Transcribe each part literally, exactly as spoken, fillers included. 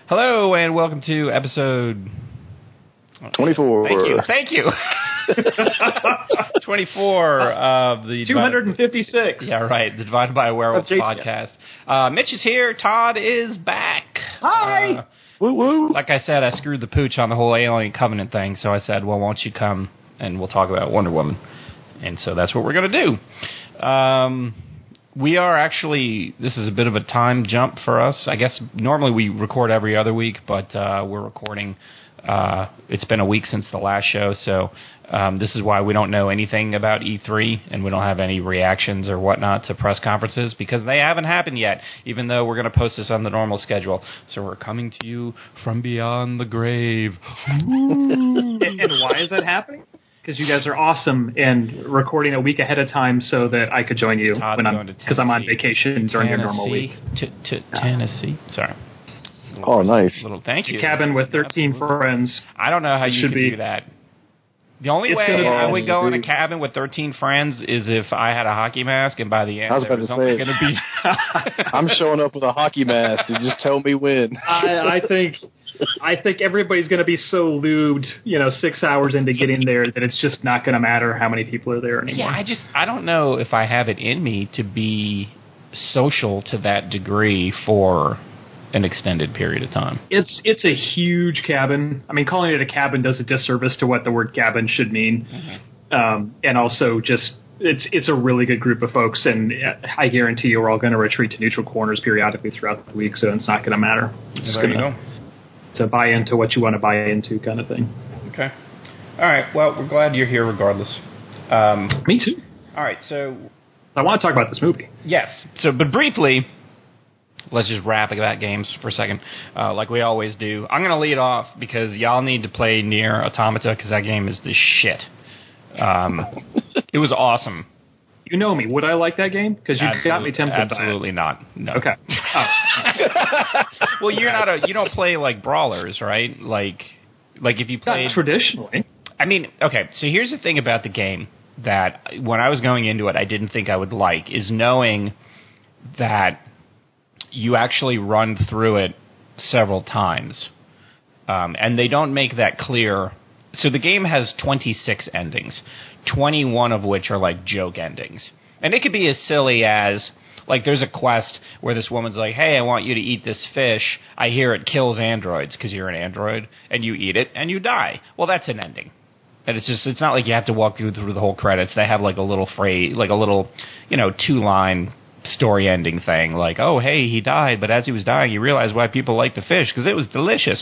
Hello, and welcome to episode... twenty-four. Thank you. Thank you. twenty-four of the... two hundred fifty-six. Yeah, right. The Divided by a Werewolf podcast. Uh, Mitch is here. Todd is back. Hi. Uh, woo woo. Like I said, I screwed the pooch on the whole Alien Covenant thing, so I said, well, why don't you come and we'll talk about Wonder Woman. And so that's what we're going to do. Um... We are actually, this is a bit of a time jump for us. I guess normally we record every other week, but uh, we're recording, uh, it's been a week since the last show, so um, this is why we don't know anything about E three, and we don't have any reactions or whatnot to press conferences, because they haven't happened yet, even though we're going to post this on the normal schedule. So we're coming to you from beyond the grave. and, and why is that happening? Because you guys are awesome and recording a week ahead of time so that I could join you Todd's when I'm because I'm on vacation during your normal week. To, to Tennessee. Sorry. Oh, nice. Little thank you. A cabin with thirteen Absolutely. friends. I don't know how It you should could be. do that. The only It's way gonna- I would go in a be- cabin with thirteen friends is if I had a hockey mask, and by the end I was there about was to only say. going to be... I'm showing up with a hockey mask. And just tell me when. I, I think I think everybody's going to be so lubed, you know, six hours into getting there that it's just not going to matter how many people are there anymore. Yeah, I just, I don't know if I have it in me to be social to that degree for an extended period of time. It's it's a huge cabin. I mean, calling it a cabin does a disservice to what the word cabin should mean. Mm-hmm. Um, and also just it's it's a really good group of folks, and I guarantee you we're all going to retreat to neutral corners periodically throughout the week, so it's not going to matter. It's There you going go. to buy into what you want to buy into kind of thing. Okay. All right, well, we're glad you're here regardless. Um, Me too. all right, so... I want to talk about this movie. Yes. So, but briefly, let's just rap about games for a second, uh, like we always do. I'm going to lead off because y'all need to play Nier Automata because that game is the shit. Um, it was awesome. You know me. Would I like that game? Because you got me tempted Absolutely not. No. by it. Okay. Oh. Well, you're not a. You don't play like brawlers, right? Like, like if you play Not traditionally. I mean, okay, so here's the thing about the game that when I was going into it, I didn't think I would like, is knowing that you actually run through it several times. Um, and they don't make that clear. So the game has twenty-six endings, twenty-one of which are like joke endings. And it could be as silly as, like, there's a quest where this woman's like, hey, I want you to eat this fish. I hear it kills androids because you're an android, and you eat it, and you die. Well, that's an ending. And it's just, it's not like you have to walk through, through the whole credits. They have like a little phrase, like a little, you know, two-line story ending thing. Like, oh, hey, he died, but as he was dying, you realized why people like the fish, because it was delicious.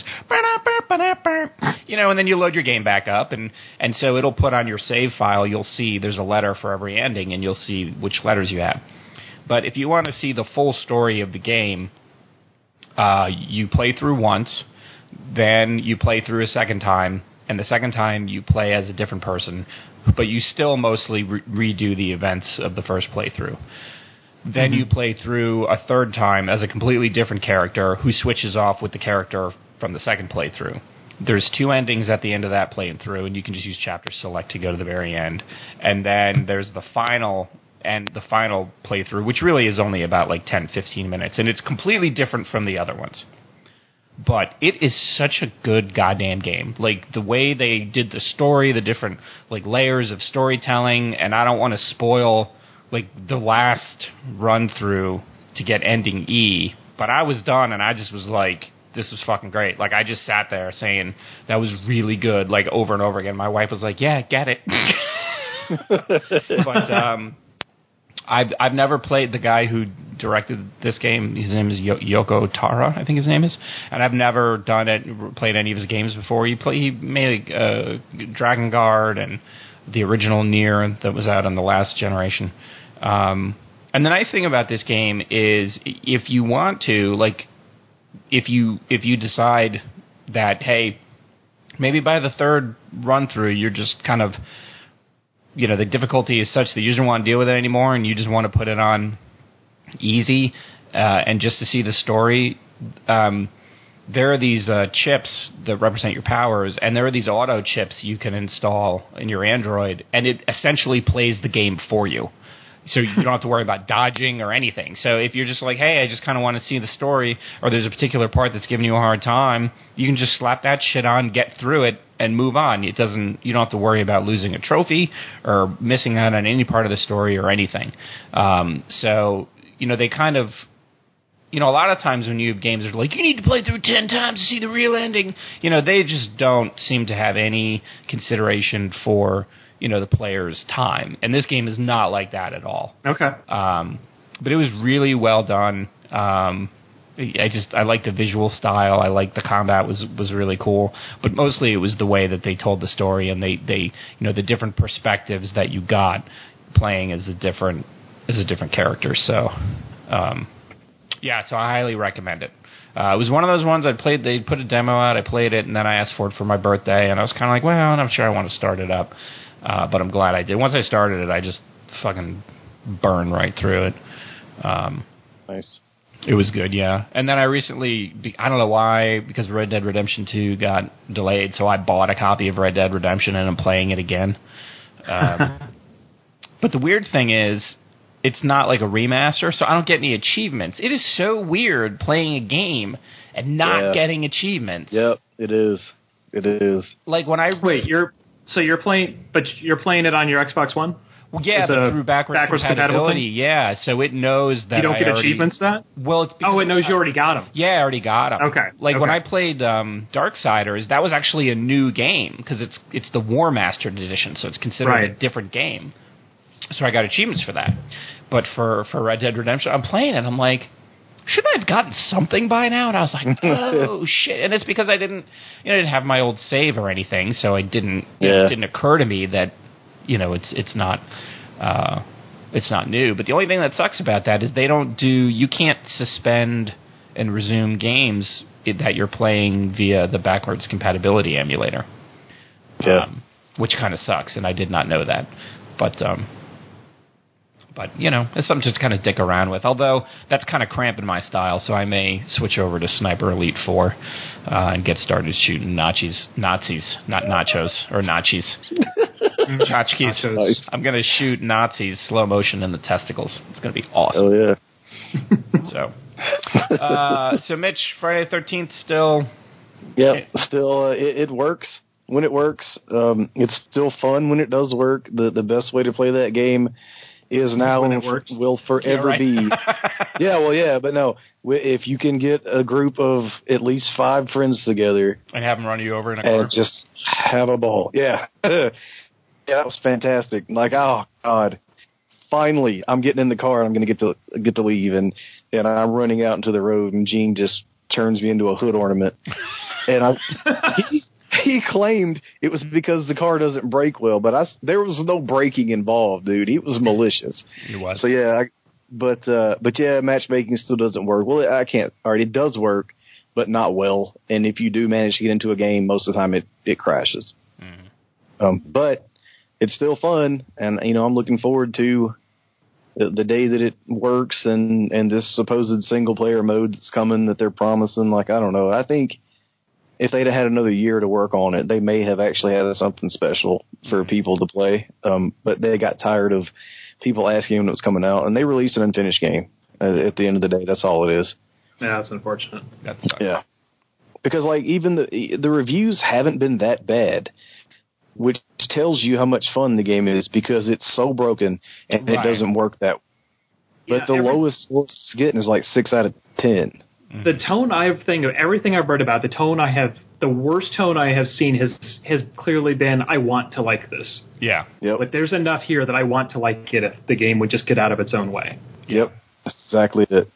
You know, and then you load your game back up, and, and so it'll put on your save file, you'll see there's a letter for every ending, and you'll see which letters you have. But if you want to see the full story of the game, uh, you play through once, then you play through a second time, and the second time you play as a different person, but you still mostly re- redo the events of the first playthrough. Then mm-hmm. you play through a third time as a completely different character who switches off with the character from the second playthrough. There's two endings at the end of that playing through, and you can just use chapter select to go to the very end. And then there's the final and the final playthrough, which really is only about like ten, fifteen minutes, and it's completely different from the other ones. But it is such a good goddamn game. Like, the way they did the story, the different like layers of storytelling, and I don't want to spoil like the last run through to get ending E, but I was done and I just was like, this was fucking great. Like, I just sat there saying that was really good, like over and over again. My wife was like, yeah, get it. But um I've I've never played the guy who directed this game. His name is Yo- Yoko Taro, I think his name is, and I've never done it, played any of his games before. He play, he made uh, Dragon Guard and the original Nier that was out on the last generation. Um, and the nice thing about this game is, if you want to, like, if you if you decide that, hey, maybe by the third run through you're just kind of, you know, the difficulty is such that you just don't want to deal with it anymore, and you just want to put it on easy, uh, and just to see the story, um, there are these uh, chips that represent your powers, and there are these auto chips you can install in your Android, and it essentially plays the game for you. So you don't have to worry about dodging or anything. So if you're just like, hey, I just kind of want to see the story, or there's a particular part that's giving you a hard time, you can just slap that shit on, get through it, and move on. It doesn't. You don't have to worry about losing a trophy or missing out on any part of the story or anything. Um, so you know they kind of. You know, a lot of times when you have games that are like, you need to play through ten times to see the real ending, you know, they just don't seem to have any consideration for, you know, the player's time. And this game is not like that at all. Okay. Um, but it was really well done. Um, I just, I like the visual style. I like the combat was, was really cool. But mostly it was the way that they told the story and they, they, you know, the different perspectives that you got playing as a different, as a different character. So, um, yeah, so I highly recommend it. Uh, it was one of those ones I played. They put a demo out. I played it, and then I asked for it for my birthday, and I was kind of like, well, I'm not sure I want to start it up, uh, but I'm glad I did. Once I started it, I just fucking burned right through it. Um, nice. It was good, yeah. And then I recently, I don't know why, because Red Dead Redemption two got delayed, so I bought a copy of Red Dead Redemption, and I'm playing it again. Um, but the weird thing is, it's not like a remaster, so I don't get any achievements. It is so weird playing a game and not yeah. getting achievements. Yep, it is. It is. Like when I wait, you're so you're playing, but you're playing it on your Xbox One. Well, yeah, but through backwards, backwards compatibility, yeah. So it knows that you don't I get already, achievements. That well, it's oh, it knows you already got them. Yeah, I already got them. Okay. Like okay. when I played um, Darksiders, that was actually a new game because it's it's the War Mastered edition, so it's considered right. a different game. So I got achievements for that. But for, for Red Dead Redemption, I'm playing it. I'm like, shouldn't I have gotten something by now? And I was like, oh, shit. And it's because I didn't, you know, I didn't have my old save or anything, so I didn't, yeah. it didn't occur to me that, you know, it's it's not, uh, it's not new. But the only thing that sucks about that is they don't do, you can't suspend and resume games that you're playing via the backwards compatibility emulator. Yeah. Um, which kind of sucks, and I did not know that. But, um, But, you know, it's something just to kind of dick around with. Although, that's kind of cramping my style, so I may switch over to Sniper Elite four uh, and get started shooting Nazis. Nazis, not nachos, or nachos. Tchotchkes. Nice. I'm going to shoot Nazis slow motion in the testicles. It's going to be awesome. Oh, yeah. so, uh, so, Mitch, Friday the thirteenth still... Yep, still, uh, it, it works when it works. Um, it's still fun when it does work. The, the best way to play that game... is now when it works. will forever yeah, right. be. yeah, well, yeah, but no, if you can get a group of at least five friends together and have them run you over in a car, and just have a ball, yeah, yeah, that was fantastic. Like, oh god, finally, I'm getting in the car and I'm going to get to get to leave, and and I'm running out into the road, and Gene just turns me into a hood ornament, and I. He, He claimed it was because the car doesn't brake well, but I, there was no braking involved, dude. He was malicious. He was. So, yeah, I, but, uh, but yeah, matchmaking still doesn't work. Well, I can't, all right, it does work, but not well. And if you do manage to get into a game, most of the time it, it crashes. Mm-hmm. Um, but it's still fun, and, you know, I'm looking forward to the, the day that it works and, and this supposed single-player mode that's coming that they're promising. Like, I don't know. I think... if they'd have had another year to work on it, they may have actually had something special for people to play. Um, but they got tired of people asking when it was coming out, and they released an unfinished game. Uh, at the end of the day, that's all it is. Yeah, that's unfortunate. That's yeah, because like even the the reviews haven't been that bad, which tells you how much fun the game is because it's so broken and right. it doesn't work that. But yeah, the every- lowest score it's getting is like six out of ten. The tone I've think of everything I've read about, the tone I have, the worst tone I have seen has has clearly been, I want to like this. Yeah. Yep. But there's enough here that I want to like it if the game would just get out of its own way. Yep. That's exactly it.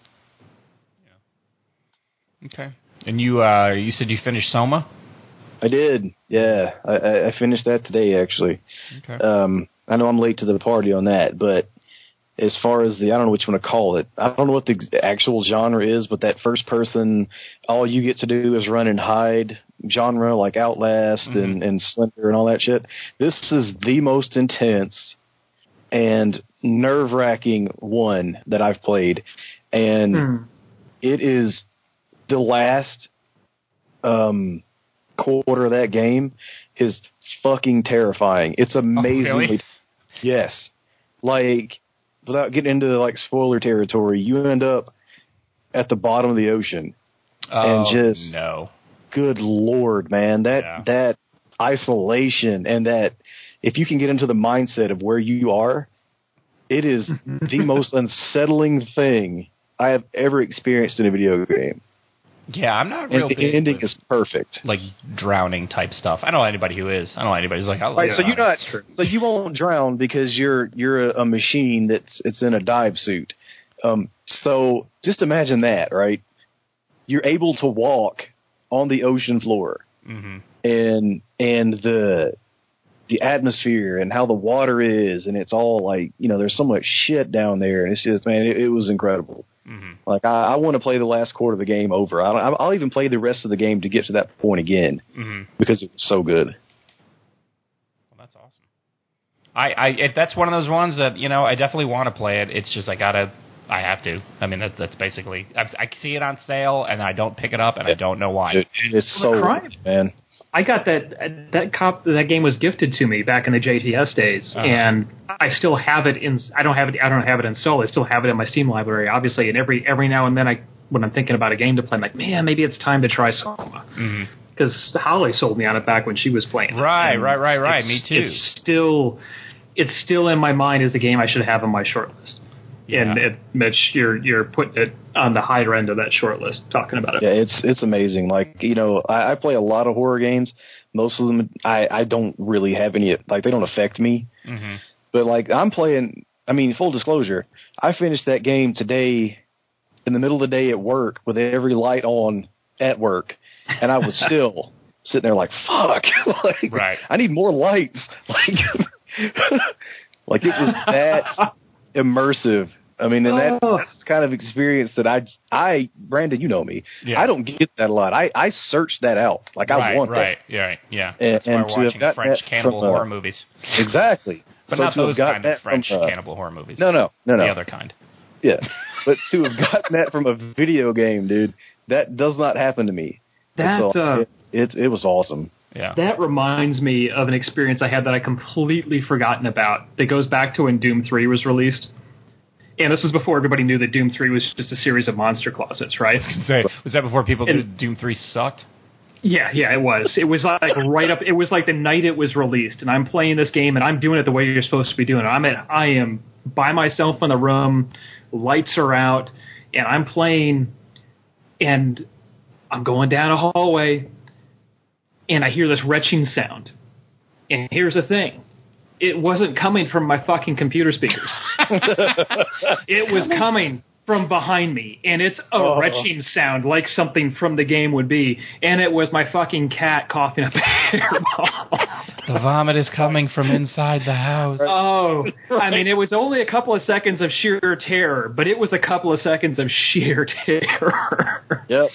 Yeah. Okay. And you uh, you said you finished Soma? I did. Yeah. I, I finished that today, actually. Okay. Um, I know I'm late to the party on that, but as far as the, I don't know what you want to call it. I don't know what the actual genre is, but that first person, all you get to do is run and hide genre like Outlast mm-hmm. and, and Slender and all that shit. This is the most intense and nerve-wracking one that I've played. And mm. it is the last um, quarter of that game is fucking terrifying. It's amazingly. Oh, really? Yes. Like, without getting into like spoiler territory, you end up at the bottom of the ocean, oh, and just no, good Lord, man, that yeah. that isolation and that if you can get into the mindset of where you are, it is the most unsettling thing I have ever experienced in a video game. Yeah, I'm not real. And the ending is perfect, like drowning type stuff. I don't know anybody who is. I don't know anybody who's like, I like right. So you're not. So you won't drown because you're you're a, a machine that's it's in a dive suit. Um, so just imagine that, right? You're able to walk on the ocean floor, mm-hmm. and and the the atmosphere and how the water is, and it's all like, you know, there's so much shit down there, and it's just, man, it, it was incredible. Mm-hmm. Like, I, I want to play the last quarter of the game over. I don't, I'll even play the rest of the game to get to that point again, mm-hmm. because it was so good. Well, that's awesome. I, I it, that's one of those ones that, you know, I definitely want to play it. It's just I gotta, I have to. I mean, that, that's basically, I, I see it on sale, and I don't pick it up, and I don't know why. It, it's so good, man. I got that that cop that game was gifted to me back in the J T S days, uh-huh. and I still have it in. I don't have it. I don't have it installed. I still have it in my Steam library, obviously. And every every now and then, I when I'm thinking about a game to play, I'm like, man, maybe it's time to try Soma, because mm-hmm. Holly sold me on it back when she was playing. Right, and right, right, right. Me too. It's still it's still in my mind as a game I should have on my short list. Yeah. And it, Mitch, you're you're putting it on the higher end of that short list, talking about it. Yeah, it's it's amazing. Like, you know, I, I play a lot of horror games. Most of them, I, I don't really have any, like, they don't affect me. Mm-hmm. But, like, I'm playing, I mean, full disclosure, I finished that game today in the middle of the day at work with every light on at work, and I was still sitting there like, fuck. like, right. I need more lights. Like, like it was that immersive. I mean, and that, oh. that's the kind of experience that I, I, Brandon, you know me. Yeah. I don't get that a lot. I, I search that out. Like, right, I want right, that. Right, yeah. And, That's why and we're watching French cannibal from, uh, horror movies. Exactly. But so not those kind of French from, uh, cannibal horror movies. No, no, no, no. The other kind. Yeah. But to have gotten that from a video game, dude, that does not happen to me. That, so, uh, it, it, it was awesome. Yeah. That reminds me of an experience I had that I completely forgotten about. That goes back to when Doom three was released. And this was before everybody knew that Doom three was just a series of monster closets, right? Say, was that before people and, knew Doom three sucked? Yeah, yeah, it was. It was like right up. It was like the night it was released, and I'm playing this game, and I'm doing it the way you're supposed to be doing it. I'm at, I am by myself in the room, lights are out, and I'm playing, and I'm going down a hallway, and I hear this retching sound. And here's the thing. It wasn't coming from my fucking computer speakers. It was coming from behind me, and it's a oh. retching sound like something from the game would be, and it was my fucking cat coughing up a hairball. The vomit is coming from inside the house. Oh, I mean, it was only a couple of seconds of sheer terror, but it was a couple of seconds of sheer terror. Yep.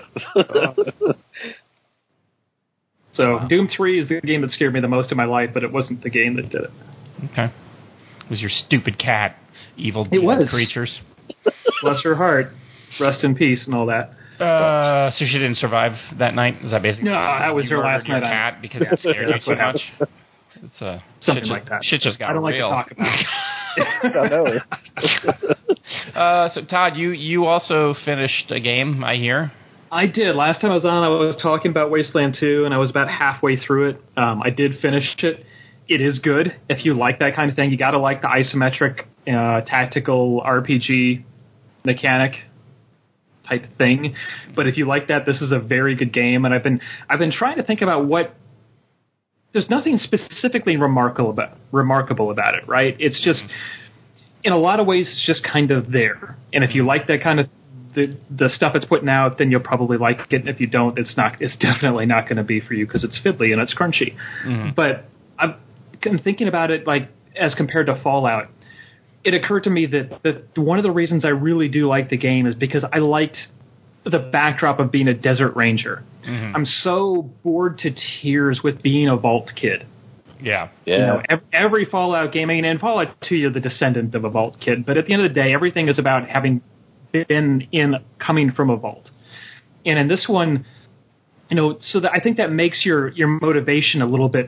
So wow. Doom three is the game that scared me the most in my life, but it wasn't the game that did it. Okay. It was your stupid cat, evil, it evil was. creatures. Bless her heart. Rest in peace and all that. Uh, so she didn't survive that night? Is that basically? No, that was you her last your night. cat on. Because it scared you so much? It's uh, Something shit like just, that. Shit just got I don't real. like to talk about it. I know. uh, so, Todd, you, you also finished a game, I hear. I did. Last time I was on, I was talking about Wasteland two, and I was about halfway through it. Um, I did finish it. It is good. If you like that kind of thing, you got to like the isometric, uh, tactical R P G mechanic type thing. But if you like that, this is a very good game. And I've been I've been trying to think about what. There's nothing specifically remarkable about remarkable about it, right? It's just in a lot of ways, it's just kind of there. And if you like that kind of the the stuff it's putting out, then you'll probably like it. And if you don't, it's not. It's definitely not going to be for you because it's fiddly and it's crunchy. Mm-hmm. But I'm thinking about it like as compared to Fallout. It occurred to me that, that one of the reasons I really do like the game is because I liked the backdrop of being a desert ranger. Mm-hmm. I'm so bored to tears with being a vault kid. Yeah. Yeah. You know, every, every Fallout game, I mean, in Fallout two, you're the descendant of a vault kid, but at the end of the day, everything is about having been in, coming from a vault. And in this one, you know, so that I think that makes your, your motivation a little bit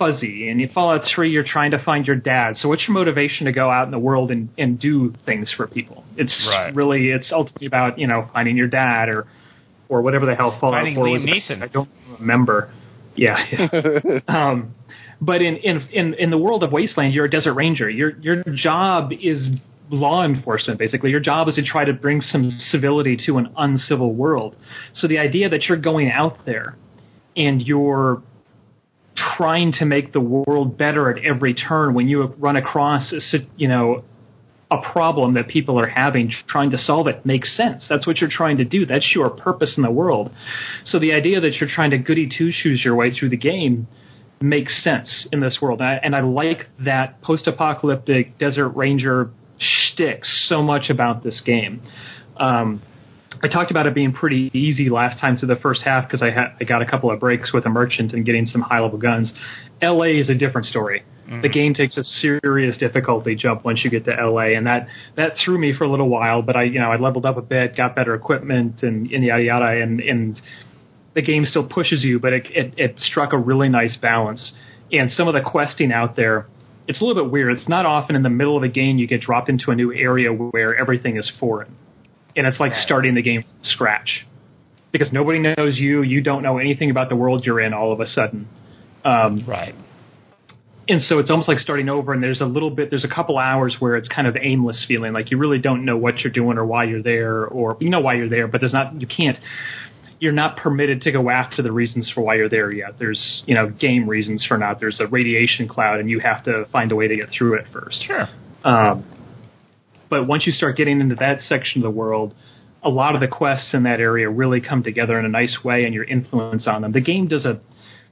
fuzzy. And in Fallout three, you're trying to find your dad. So what's your motivation to go out in the world and, and do things for people? It's right. really, it's ultimately about, you know, finding your dad or or whatever the hell Fallout finding four Liam was. Neeson. I don't remember. Yeah. yeah. um, but in, in in in the world of Wasteland, you're a desert ranger. Your your job is law enforcement, basically. Your job is to try to bring some civility to an uncivil world. So the idea that you're going out there and you're trying to make the world better at every turn when you run across a, you know, a problem that people are having, trying to solve it makes sense. That's what you're trying to do. That's your purpose in the world. So the idea that you're trying to goody two-shoes your way through the game makes sense in this world. And I, and I like that post-apocalyptic desert ranger shtick so much about this game. Um, I talked about it being pretty easy last time through the first half because I, ha- I got a couple of breaks with a merchant and getting some high-level guns. L A is a different story. Mm-hmm. The game takes a serious difficulty jump once you get to L A, and that, that threw me for a little while. But I, you know, I leveled up a bit, got better equipment, and, and yada yada, and, and the game still pushes you, but it, it, it struck a really nice balance. And some of the questing out there, it's a little bit weird. It's not often in the middle of a game you get dropped into a new area where everything is foreign. And it's like starting the game from scratch. Because nobody knows you. You don't know anything about the world you're in all of a sudden. Um, right. And so it's almost like starting over, and there's a little bit, there's a couple hours where it's kind of aimless feeling, like you really don't know what you're doing or why you're there, or you know why you're there, but there's not, you can't, you're not permitted to go after the reasons for why you're there yet. There's, you know, game reasons for not. There's a radiation cloud, and you have to find a way to get through it first. Sure. Um, but once you start getting into that section of the world, a lot of the quests in that area really come together in a nice way, and your influence on them. The game does a...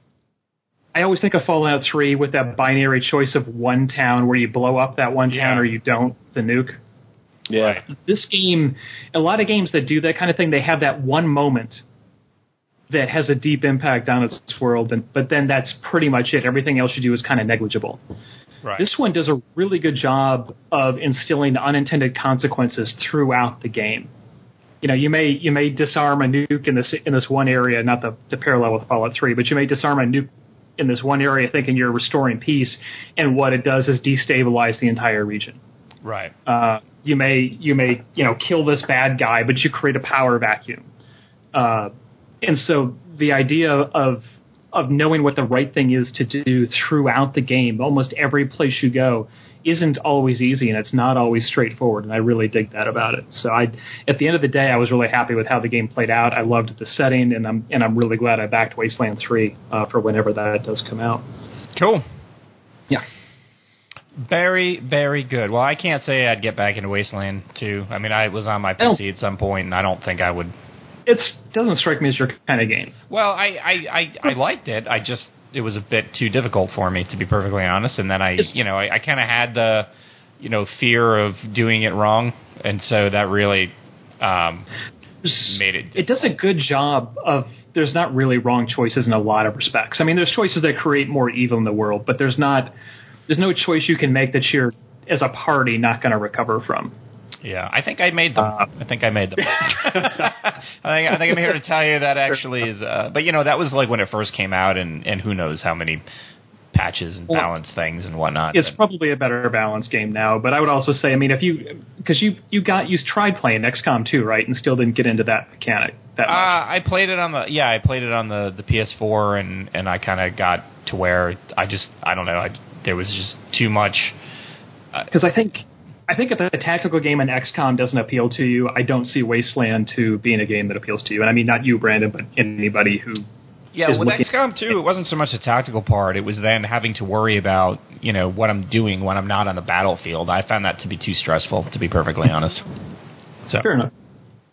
I always think of Fallout three with that binary choice of one town where you blow up that one town yeah. or you don't, the nuke. Yeah. This game, a lot of games that do that kind of thing, they have that one moment that has a deep impact on its world, and, but then that's pretty much it. Everything else you do is kind of negligible. Right. This one does a really good job of instilling unintended consequences throughout the game. You know, you may you may disarm a nuke in this in this one area, not the, the parallel with Fallout three, but you may disarm a nuke in this one area thinking you're restoring peace, and what it does is destabilize the entire region. Right. Uh, you may you may you know kill this bad guy, but you create a power vacuum. Uh, and so the idea of of knowing what the right thing is to do throughout the game, almost every place you go, isn't always easy, and it's not always straightforward, and I really dig that about it. So I, at the end of the day, I was really happy with how the game played out. I loved the setting, and I'm and I'm really glad I backed Wasteland three uh, for whenever that does come out. Cool. Yeah. Very, very good. Well, I can't say I'd get back into Wasteland two. I mean, I was on my P C at some point, and I don't think I would. It doesn't strike me as your kind of game. Well, I, I, I, I liked it. I just... It was a bit too difficult for me, to be perfectly honest. And then I, you know, I, I kind of had the, you know, fear of doing it wrong, and so that really um, made it difficult. It does a good job of. There's not really wrong choices in a lot of respects. I mean, there's choices that create more evil in the world, but there's not. There's no choice you can make that you're, as a party, not going to recover from. Yeah, I think I made them. Uh, I think I made them. I think I think I'm here to tell you that actually is. Uh, but you know, that was like when it first came out, and, and who knows how many patches and balance well, things and whatnot. It's and, probably a better balanced game now. But I would also say, I mean, if you because you you got you tried playing X COM two, right, and still didn't get into that mechanic that much. Uh, I played it on the yeah, I played it on the, the P S four, and, and I kind of got to where I just I don't know, I, there was just too much. Because uh, I think. I think if a tactical game in X COM doesn't appeal to you, I don't see Wasteland two being a game that appeals to you. And I mean, not you, Brandon, but anybody who Yeah, with X COM two, it wasn't so much the tactical part. It was then having to worry about, you know, what I'm doing when I'm not on the battlefield. I found that to be too stressful, to be perfectly honest. So. Fair enough.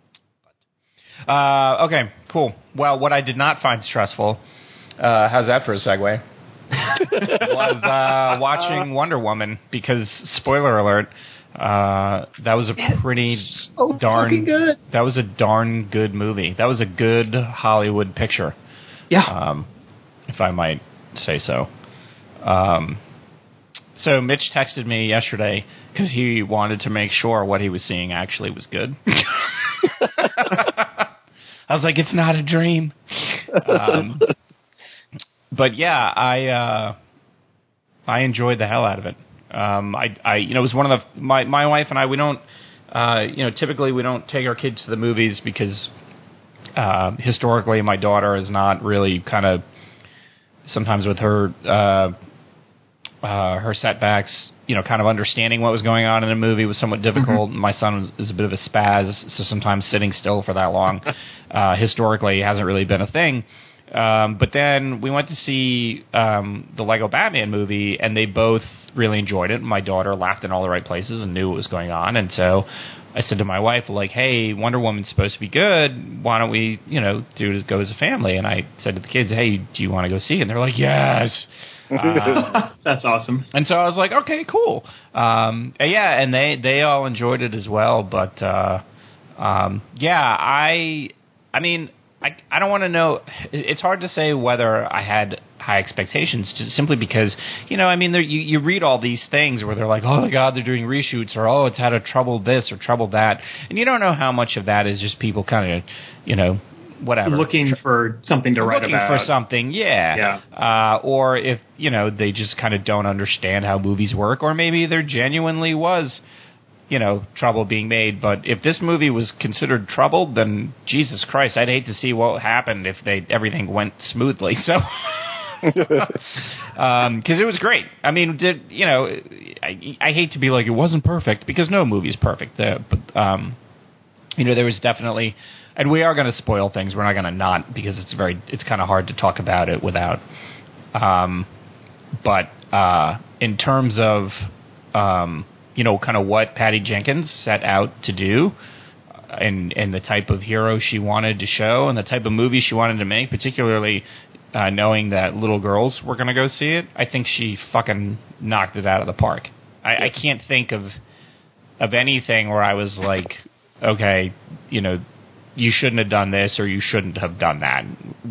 Uh, okay, cool. Well, what I did not find stressful, uh, how's that for a segue? was uh, watching Wonder Woman, because, spoiler alert, Uh, that was a pretty so darn good. That was a darn good movie. That was a good Hollywood picture. Yeah, um, if I might say so. Um, so Mitch texted me yesterday because he wanted to make sure what he was seeing actually was good. I was like, it's not a dream. Um, but yeah, I. Uh, I enjoyed the hell out of it. Um, I, I, you know, it was one of the my my wife and I. We don't, uh, you know, typically we don't take our kids to the movies because uh, historically my daughter is not really kind of sometimes with her uh, uh, her setbacks. You know, kind of understanding what was going on in a movie was somewhat difficult. Mm-hmm. My son is a bit of a spaz, so sometimes sitting still for that long, uh, historically, hasn't really been a thing. Um, but then we went to see um, the Lego Batman movie, and they both really enjoyed it. My daughter laughed in all the right places and knew what was going on. And so I said to my wife, like, hey, Wonder Woman's supposed to be good. Why don't we, you know, do go as a family? And I said to the kids, hey, do you want to go see it? And they're like, yes. Uh, That's awesome. And so I was like, okay, cool. Um, yeah, and they, they all enjoyed it as well. But, uh, um, yeah, I, I mean, I, I don't want to know. It's hard to say whether I had high expectations, just simply because, you know, I mean, there, you, you read all these things where they're like, oh, my God, they're doing reshoots, or, oh, it's had a trouble this or trouble that. And you don't know how much of that is just people kind of, you know, whatever. Looking for something to write Looking about. Looking for something, yeah. Yeah. Uh, or if, you know, they just kind of don't understand how movies work, or maybe there genuinely was, you know, trouble being made. But if this movie was considered troubled, then Jesus Christ, I'd hate to see what happened if they everything went smoothly. So, um, because it was great. I mean, did you know? I, I hate to be like it wasn't perfect, because no movie is perfect. Uh, but um, you know, there was definitely, and we are going to spoil things. We're not going to not, because it's very, it's kind of hard to talk about it without. Um, but uh, in terms of um. you know, kind of what Patty Jenkins set out to do, and and the type of hero she wanted to show, and the type of movie she wanted to make, particularly uh, knowing that little girls were going to go see it. I think she fucking knocked it out of the park. I, I can't think of of anything where I was like, okay, you know, you shouldn't have done this, or you shouldn't have done that.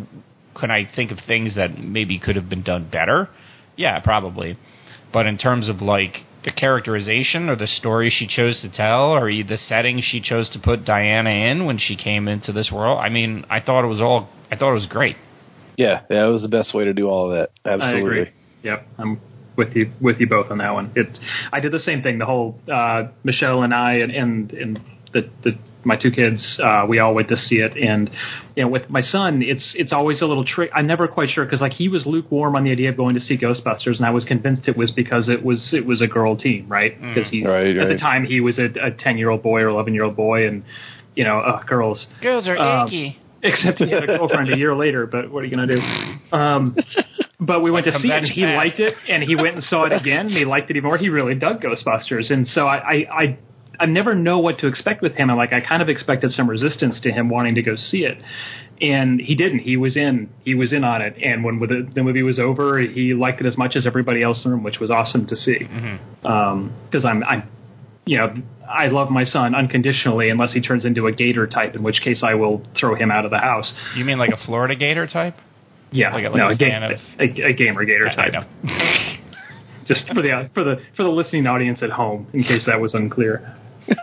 Can I think of things that maybe could have been done better? Yeah, probably. But in terms of like the characterization or the story she chose to tell, or the setting she chose to put Diana in when she came into this world, I mean, I thought it was all, I thought it was great. Yeah, yeah, it was the best way to do all of that. Absolutely. I agree. Yep, I'm with you, with you both on that one. It, I did the same thing. The whole uh, Michelle and I and and, and the the my two kids, uh, we all went to see it, and you know, with my son, it's it's always a little trick. I'm never quite sure, because like he was lukewarm on the idea of going to see Ghostbusters, and I was convinced it was because it was it was a girl team, right? Because he's right, at right. the time he was a ten year old boy or eleven year old boy, and you know, uh, girls girls are um, icky. Except he had a girlfriend a year later, but what are you going to do? Um, but we went to see it, and he liked it, and he went and saw it again, and he liked it even more. He really dug Ghostbusters, and so I, I, I, I never know what to expect with him. And like I kind of expected some resistance to him wanting to go see it, and he didn't. He was in. He was in on it, and when the, the movie was over, he liked it as much as everybody else in the room, which was awesome to see. Because mm-hmm. um, I'm, I'm, you know. I love my son unconditionally unless he turns into a gator type, in which case I will throw him out of the house. You mean like a Florida gator type? Yeah, like a, like no, a, a, fan ga- of... a, a gamer gator I, type. I know. Just for the for the for the listening audience at home, in case that was unclear.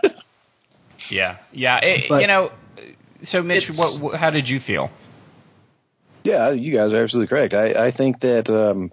yeah, yeah. It, but you know, so Mitch, what, what? How did you feel? Yeah, you guys are absolutely correct. I, I think that um,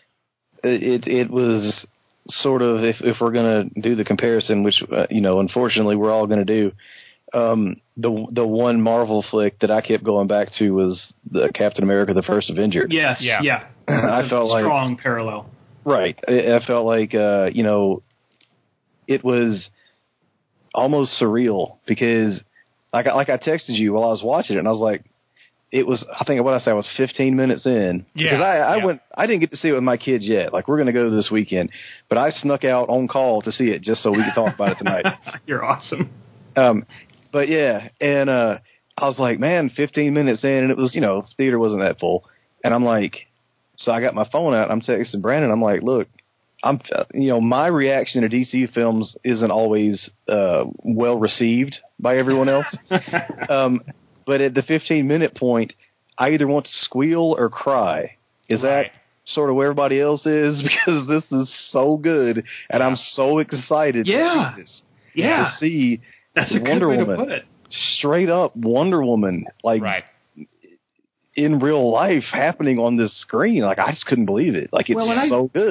it it was. Sort of, if, if we're going to do the comparison, which, uh, you know, unfortunately we're all going to do, um, the the one Marvel flick that I kept going back to was the Captain America, the First Avenger. Yes, yeah. yeah. I felt like... strong parallel. Right. I, I felt like, uh, you know, it was almost surreal because, like, like I texted you while I was watching it, and I was like, it was, I think what I said was fifteen minutes in. Yeah. Because I, I yeah. went, I didn't get to see it with my kids yet. Like, we're going to go this weekend. But I snuck out on call to see it just so we could talk about it tonight. You're awesome. Um, but yeah, and uh, I was like, man, fifteen minutes in, and it was, you know, the theater wasn't that full. And I'm like, so I got my phone out, and I'm texting Brandon. I'm like, look, I'm, you know, my reaction to D C films isn't always uh, well received by everyone else. um But at the fifteen-minute point, I either want to squeal or cry. Is right. that sort of where everybody else is? Because this is so good, and yeah. I'm so excited yeah. to see this. Yeah. To see That's a Wonder good way Woman. to put it. Straight up Wonder Woman, like right. in real life happening on this screen. Like, I just couldn't believe it. Like, it's well, so I, good.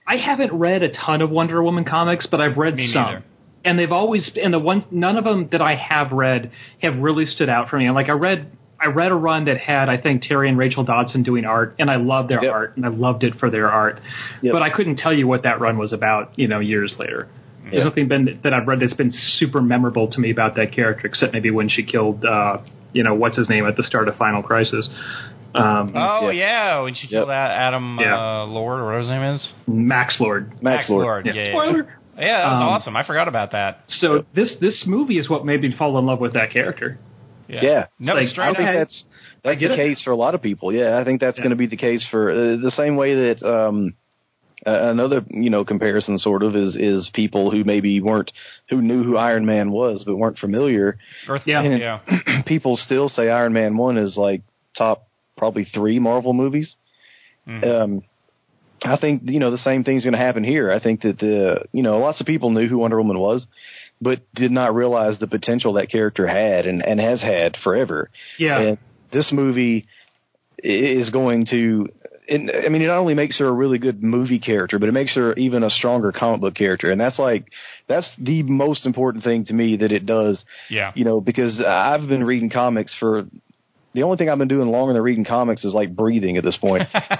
I haven't read a ton of Wonder Woman comics, but I've read Me some. neither. And they've always, and the ones, none of them that I have read have really stood out for me. And like I read, I read a run that had, I think, Terry and Rachel Dodson doing art, and I loved their yep. art, and I loved it for their art. Yep. But I couldn't tell you what that run was about, you know, years later. Yep. There's nothing been that I've read that's been super memorable to me about that character, except maybe when she killed, uh, you know, what's his name at the start of Final Crisis. Um, oh, yeah. yeah, when she killed yep. Adam yeah. uh, Lord, or whatever his name is. Max Lord. Max, Max Lord. Lord, yeah. yeah, Spoiler. Yeah. Yeah, that was um, awesome. I forgot about that. So yep. this this movie is what made me fall in love with that character. Yeah, yeah. no, like, straight I up. think that's that's the it. case for a lot of people. Yeah, I think that's yeah. going to be the case for uh, the same way that um, uh, another you know comparison sort of is is people who maybe weren't who knew who Iron Man was but weren't familiar. Earth, yeah, and yeah. people still say Iron Man one is like top probably three Marvel movies. Mm-hmm. Um, I think, you know, the same thing's going to happen here. I think that, the you know, lots of people knew who Wonder Woman was, but did not realize the potential that character had and, and has had forever. Yeah. And this movie is going to, it, I mean, it not only makes her a really good movie character, but it makes her even a stronger comic book character. And that's like, that's the most important thing to me that it does. Yeah. You know, because I've been reading comics for, the only thing I've been doing longer than reading comics is like breathing at this point.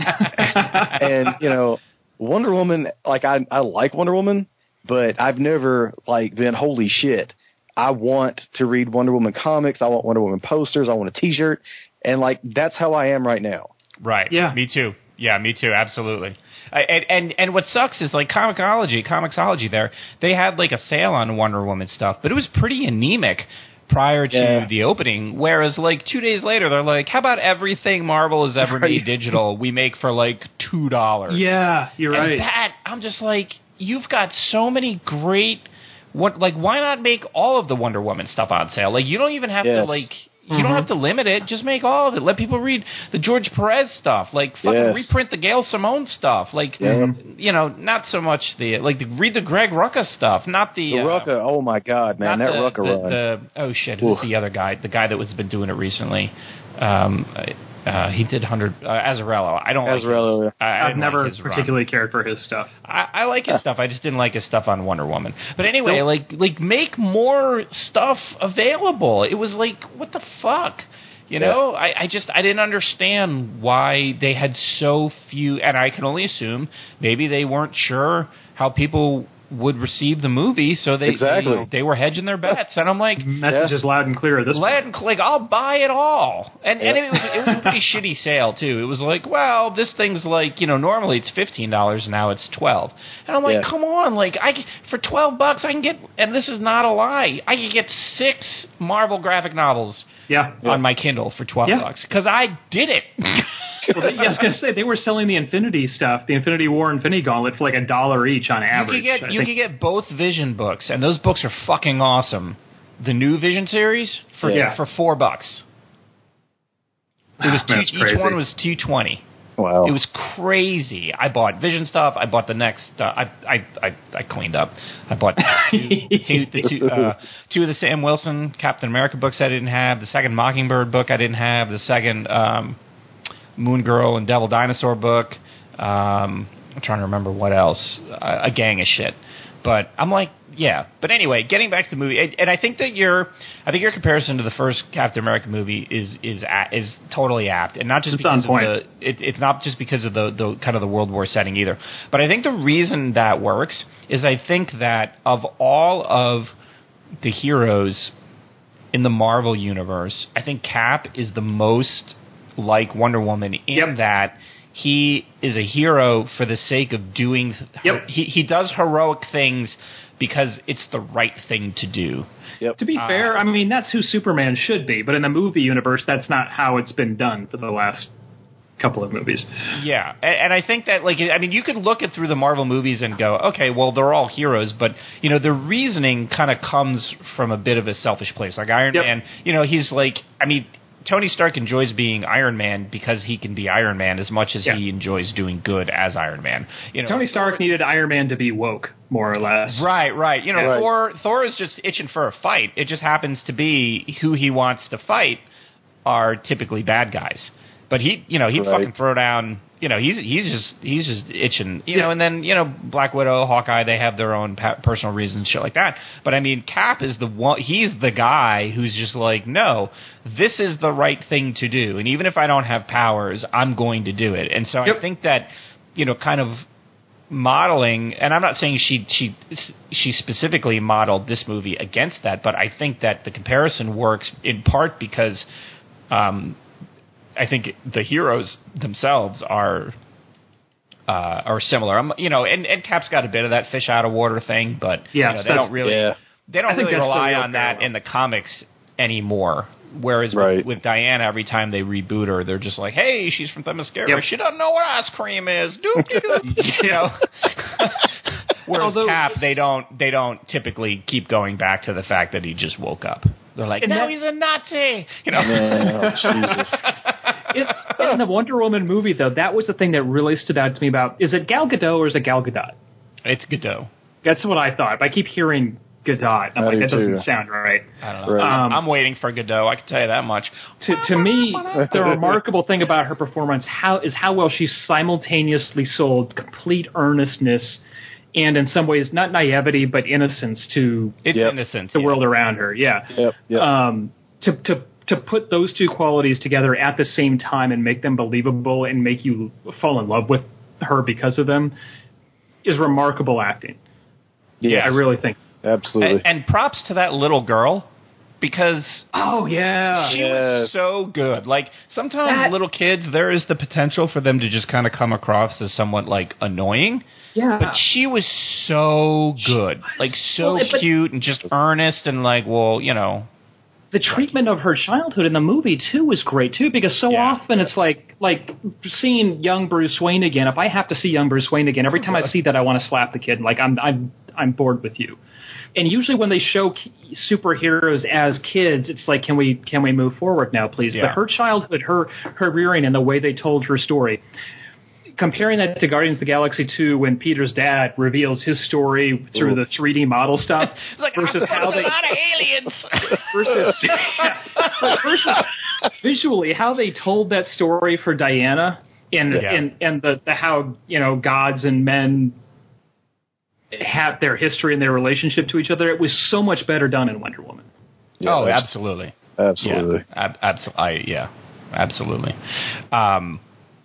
And, you know, Wonder Woman, like I, I like Wonder Woman, but I've never like been, holy shit, I want to read Wonder Woman comics. I want Wonder Woman posters. I want a t-shirt. And like, that's how I am right now. Right. Yeah. Me too. Yeah, me too. Absolutely. I, and, and and what sucks is like Comixology, Comixology there, they had like a sale on Wonder Woman stuff, but it was pretty anemic prior to yeah. the opening, whereas like two days later they're like, how about everything Marvel has ever made digital we make for like two dollars? Yeah, you're and right. That, I'm just like, you've got so many great, what like why not make all of the Wonder Woman stuff on sale? Like you don't even have yes. to like, you mm-hmm. don't have to limit it, just make all of it. Let people read the George Perez stuff, like fucking yes. reprint the Gail Simone stuff, like, yeah. you know, not so much the, like the, read the Greg Rucka stuff, not the... The uh, Rucka, oh my God, man, that the, Rucka the, run. The, oh shit, who's Oof. the other guy? The guy that was been doing it recently. Um, uh, he did one hundred, uh, Azzarello. I don't Azzarello, like his, yeah. I, I I've never like his particularly run. cared for his stuff. I, I like his stuff. I just didn't like his stuff on Wonder Woman. But anyway, nope. like like make more stuff available. It was like, what the fuck? You know, yeah. I, I just I didn't understand why they had so few, and I can only assume maybe they weren't sure how people would receive the movie, so they exactly. they, they were hedging their bets. And I'm like, message yeah. is loud and clear at this loud point. and clear. I'll buy it all. And yeah. and it was it was a pretty shitty sale too. It was like, well, this thing's like, you know, normally it's fifteen dollars, now it's twelve. And I'm like, yeah. come on, like I for twelve bucks I can get, and this is not a lie, I can get six Marvel graphic novels. Yeah. on my Kindle for twelve yeah. bucks because I did it. Well, they, yeah, I was gonna say they were selling the Infinity stuff, the Infinity War, Infinity Gauntlet, for like a dollar each on average. You could get you could get both Vision books, and those books are fucking awesome. The new Vision series for yeah. for four bucks. It was two, each one was two twenty. Wow, it was crazy. I bought Vision stuff. I bought the next. Uh, I, I I I cleaned up. I bought two, two, the two, uh, two of the Sam Wilson Captain America books I didn't have. The second Mockingbird book I didn't have. The second um, Moon Girl and Devil Dinosaur book. Um, I'm trying to remember what else. Uh, a gang of shit. But I'm like, yeah. But anyway, getting back to the movie, and, and I think that your, I think your comparison to the first Captain America movie is is is totally apt, and not just it's because on of point. the, it, it's not just because of the, the kind of the World War setting either. But I think the reason that works is I think that of all of the heroes in the Marvel universe, I think Cap is the most like Wonder Woman in yep. that. He is a hero for the sake of doing. Yep. He he does heroic things because it's the right thing to do. Yep. To be uh, fair, I mean that's who Superman should be, but in the movie universe, that's not how it's been done for the last couple of movies. Yeah, and, and I think that like I mean you could look at through the Marvel movies and go, okay, well they're all heroes, but you know the reasoning kind of comes from a bit of a selfish place. Like Iron yep. Man, you know he's like I mean. Tony Stark enjoys being Iron Man because he can be Iron Man as much as yeah. he enjoys doing good as Iron Man. You know, Tony Stark needed Iron Man to be woke, more or less. Right, right. You know, right. Thor Thor is just itching for a fight. It just happens to be who he wants to fight are typically bad guys. But he, you know, he'd Right. fucking throw down. You know, he's he's just he's just itching. You Yeah. know, and then you know, Black Widow, Hawkeye, they have their own pa- personal reasons, shit like that. But I mean, Cap is the one. He's the guy who's just like, no, this is the right thing to do, and even if I don't have powers, I'm going to do it. And so Yep. I think that, you know, kind of modeling, and I'm not saying she she she specifically modeled this movie against that, but I think that the comparison works in part because. Um, I think the heroes themselves are uh, are similar. I'm, you know, and, and Cap's got a bit of that fish out of water thing, but Yes, you know, they that's- don't really yeah. they I don't think really that's the rely real on that parallel. in the comics anymore. Whereas Right. with, with Diana, every time they reboot her, they're just like, "Hey, she's from Themyscira. Yep. She doesn't know what ice cream is." Doop de doop. You know. Whereas Although- Cap, they don't they don't typically keep going back to the fact that he just woke up. They're like, And "No, that- he's a Nazi." You know. Oh, Jesus. It, in the Wonder Woman movie, though, that was the thing that really stood out to me about, is it Gal Gadot or is it Gal Gadot? It's Godot. That's what I thought. I keep hearing Gadot. I'm I like, do that doesn't too. sound right. I don't know. Right. I'm, Um, I'm waiting for Godot. I can tell you that much. To, to me, the remarkable thing about her performance how is how well she simultaneously sold complete earnestness and, in some ways, not naivety, but innocence to It's Yep. innocence. the yeah. world around her. Yeah. Yep, yep. Um, to, to to put those two qualities together at the same time and make them believable and make you fall in love with her because of them is remarkable acting. Yes, I really think. absolutely. And, and props to that little girl because Oh yeah. she Yes. was so good. Like sometimes That- little kids, there is the potential for them to just kind of come across as somewhat like annoying. Yeah. But she was so good, like so Well, but- cute and just earnest and like, well, you know, The treatment of her childhood in the movie too was great too, because so Yeah. often it's like like seeing young Bruce Wayne again. If I have to see young Bruce Wayne again, every time I see that, I want to slap the kid. Like I'm I'm I'm bored with you. And usually when they show k- superheroes as kids, it's like, can we can we move forward now, please? Yeah. But her childhood, her her rearing, and the way they told her story. Comparing that to Guardians of the Galaxy two, when Peter's dad reveals his story through Ooh. the three D model stuff, it's like versus I'm how a they lot of aliens. versus, but versus visually how they told that story for Diana and Yeah. and and the, the how you know gods and men have their history and their relationship to each other. It was so much better done in Wonder Woman. Yeah, oh, abs- absolutely. absolutely. Yeah, ab- abso- I, yeah, absolutely. Um,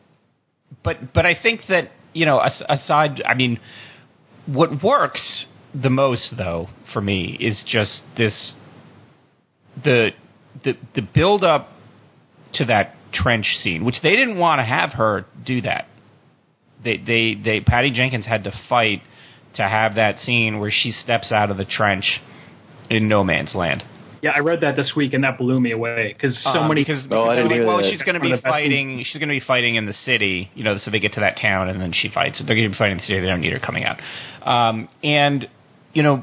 but but I think that, you know, as- aside, I mean, what works the most though for me is just this the the the build up to that trench scene, which they didn't want to have her do that. They they they Patty Jenkins had to fight to have that scene where she steps out of the trench in no man's land. Yeah, I read that this week and that blew me away because so Um, many. because, Oh, I because they're didn't like, hear well, that. she's going to One be of the best fighting. She's going to be fighting in the city, you know. So they get to that town and then she fights. They're going to be fighting in the city. They don't need her coming out. Um, and you know,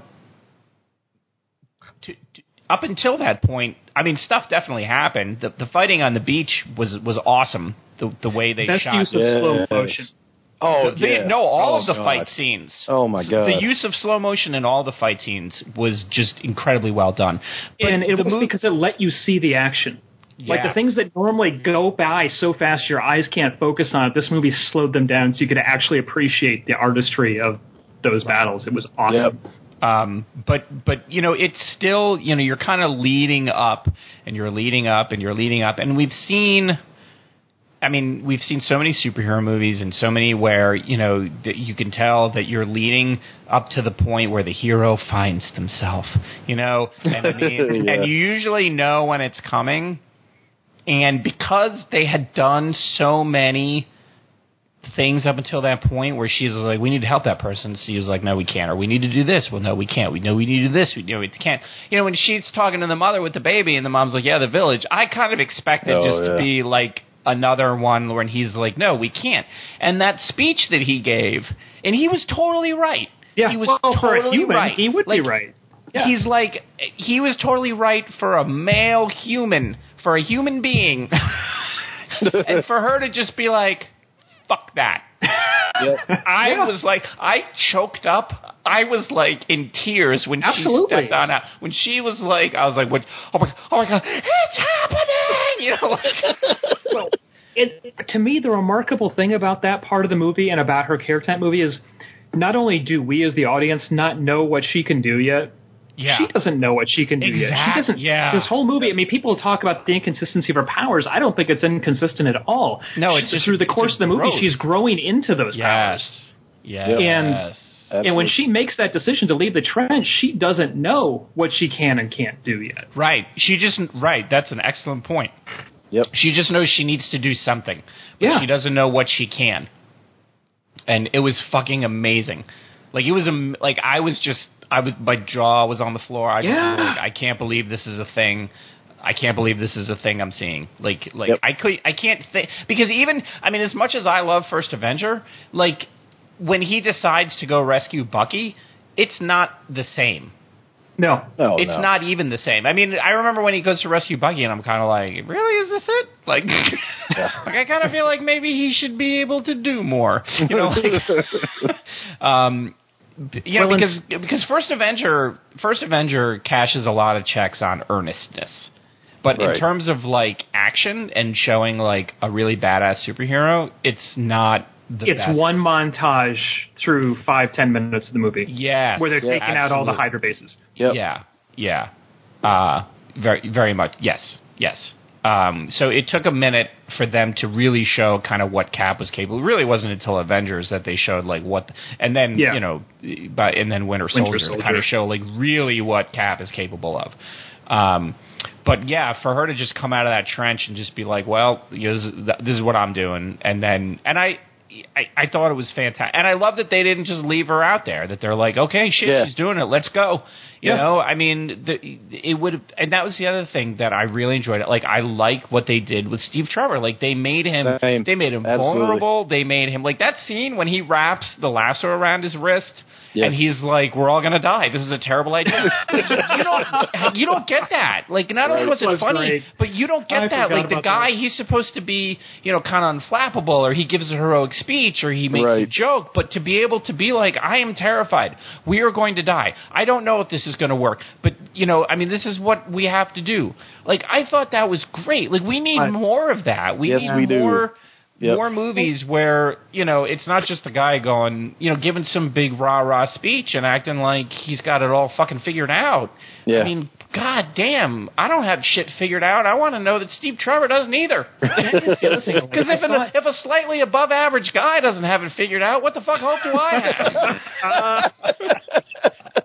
to, to, up until that point, I mean, stuff definitely happened. The, the fighting on the beach was was awesome. The the way they best shot. use of Yes. slow motion. Oh, The- yeah. no, all Oh, of the God. fight scenes. Oh, my God. The use of slow motion in all the fight scenes was just incredibly well done. But And it the was mo- because it let you see the action. Like Yeah. the things that normally go by so fast your eyes can't focus on it, this movie slowed them down so you could actually appreciate the artistry of those battles. It was awesome. Yep. Um, but but you know, it's still, you know, you're kind of leading up and you're leading up and you're leading up, and we've seen. I mean, we've seen so many superhero movies and so many where, you know, that you can tell that you're leading up to the point where the hero finds themselves, you know, and, I mean, Yeah. and you usually know when it's coming. And because they had done so many things up until that point where she's like, we need to help that person. So she was like, no, we can't. Or we need to do this. Well, no, we can't. We know we need to do this. We know we can't. You know, when she's talking to the mother with the baby and the mom's like, yeah, the village, I kind of expected Oh, just yeah. to be like another one when he's like, no, we can't. And that speech that he gave, and he was totally right. Yeah, he was well, for a totally human, right. he would Like, be right. Yeah. He's like, he was totally right for a male human, for a human being. And for her to just be like, fuck that. Yep. I Yeah. was like, I choked up. I was like in tears when Absolutely. she stepped on out. When she was like, I was like, what? Oh my, oh my God, it's happening! You know, like, Well, it, to me, the remarkable thing about that part of the movie and about her character in that movie is not only do we as the audience not know what she can do yet, yeah. she doesn't know what she can do exactly. yet. She doesn't. Yeah. This whole movie, I mean, people talk about the inconsistency of her powers. I don't think it's inconsistent at all. No, it's she, just through the course of the movie, growth. she's growing into those yes. powers. Yes. And yes. And when she makes that decision to leave the trench, she doesn't know what she can and can't do yet. Right. She just right. That's an excellent point. Yep. She just knows she needs to do something, but yeah. she doesn't know what she can. And it was fucking amazing. Like it was like I was just I was my jaw was on the floor. I yeah. was like, I can't believe this is a thing. I can't believe this is a thing I'm seeing. Like like yep. I could I can't think because even I mean as much as I love First Avenger, like when he decides to go rescue Bucky, it's not the same. No. Oh, it's no. not even the same. I mean, I remember when he goes to rescue Bucky, and I'm kind of like, really, is this it? Like, yeah. like I kind of feel like maybe he should be able to do more. You know, like, um, you know, well, because because First Avenger, First Avenger cashes a lot of checks on earnestness. But right. in terms of, like, action and showing, like, a really badass superhero, it's not the It's best. one montage through five, ten minutes of the movie. Yes. Where they're yeah, taking absolutely. out all the Hydra bases. Yep. Yeah, yeah. Uh, very, very much, yes, yes. Um, so it took a minute for them to really show kind of what Cap was capable. It really wasn't until Avengers that they showed, like, what... And then, yeah. you know, but, and then Winter Soldier, Winter Soldier to kind of show, like, really what Cap is capable of. Um, but yeah, for her to just come out of that trench and just be like, well, you know, this, is, this is what I'm doing. And then, and I, I, I thought it was fantastic. And I love that they didn't just leave her out there, that they're like, okay, shit, yeah. she's doing it. Let's go. You yeah. know, I mean, the, it would, and that was the other thing that I really enjoyed. Like, I like what they did with Steve Trevor. Like, they made him, Same. they made him Absolutely. vulnerable. They made him, like, that scene when he wraps the lasso around his wrist. Yes. And he's like, "We're all gonna die. This is a terrible idea." you don't, you don't get that. Like, not only was it was funny, great. but you don't get I that. Like, the guy, that. he's supposed to be, you know, kind of unflappable, or he gives a heroic speech, or he makes right. a joke. But to be able to be like, "I am terrified. We are going to die. I don't know if this is going to work, but you know, I mean, this is what we have to do." Like, I thought that was great. Like, we need I, more of that. We yes, need we more. Do. Yep. More movies where, you know, it's not just the guy going, you know, giving some big rah-rah speech and acting like he's got it all fucking figured out. Yeah. I mean, god damn, I don't have shit figured out. I want to know that Steve Trevor doesn't either. Because if, an, if a slightly above average guy doesn't have it figured out, what the fuck hope do I have? uh,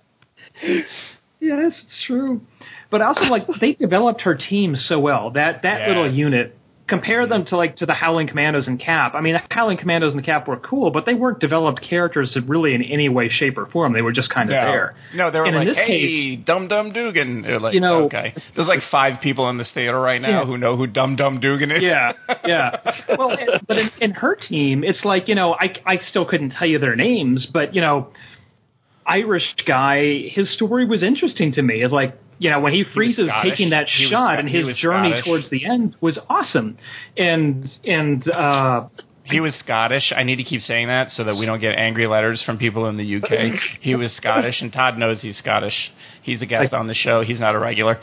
yes, it's true. But also, like, they developed her team so well. That, that yes. little unit... Compare them to like to the Howling Commandos and Cap. I mean, the Howling Commandos and Cap were cool, but they weren't developed characters that really in any way, shape, or form. They were just kind of no. there. No, they were and like, in this hey, case, Dum Dum Dugan. They're like, you know, okay. There's like five people in this theater right now yeah. who know who Dum Dum Dugan is. Yeah, yeah. Well, and, but in, in her team, it's like, you know, I, I still couldn't tell you their names, but, you know, Irish guy, his story was interesting to me. It's like, you know, when he freezes he taking that he shot was, and his journey Scottish. towards the end was awesome. And, and, uh, he was Scottish. I need to keep saying that so that we don't get angry letters from people in the U K. He was Scottish, and Todd knows he's Scottish. He's a guest on the show. He's not a regular.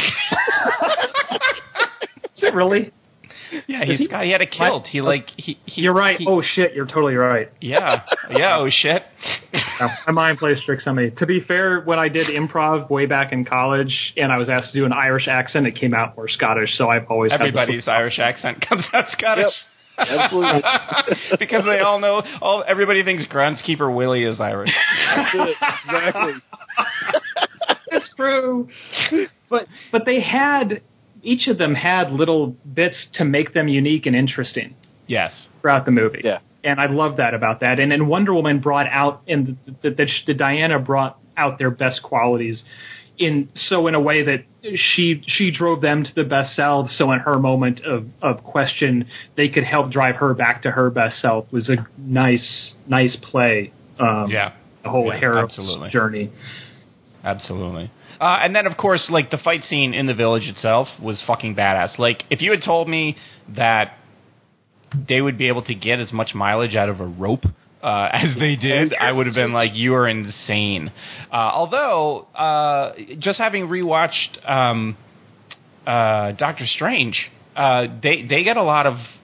Is it really? Yeah, he's he, got, he had a kilt. He like he. he you're right. He, oh shit, you're totally right. Yeah, yeah. Oh shit. No, my mind plays tricks on me. To be fair, when I did improv way back in college, and I was asked to do an Irish accent, it came out more Scottish. So I've always everybody's Irish accent comes out Scottish. Yep. Absolutely. Because they all know. All everybody thinks groundskeeper Willie is Irish. That's it. Exactly. It's true. But but they had. Each of them had little bits to make them unique and interesting. Yes. Throughout the movie. Yeah. And I love that about that. And then Wonder Woman brought out, and the, the, the Diana brought out their best qualities in so in a way that she she drove them to the best selves. So in her moment of, of question, they could help drive her back to her best self. It was a nice, nice play. Um, yeah. The whole yeah, hero's absolutely. journey. Absolutely. Uh, and then, of course, like, the fight scene in the village itself was fucking badass. Like, if you had told me that they would be able to get as much mileage out of a rope uh, as they did, I would have been like, you are insane. Uh, although, uh, just having rewatched um, uh, Doctor Strange, uh, they, they get a lot of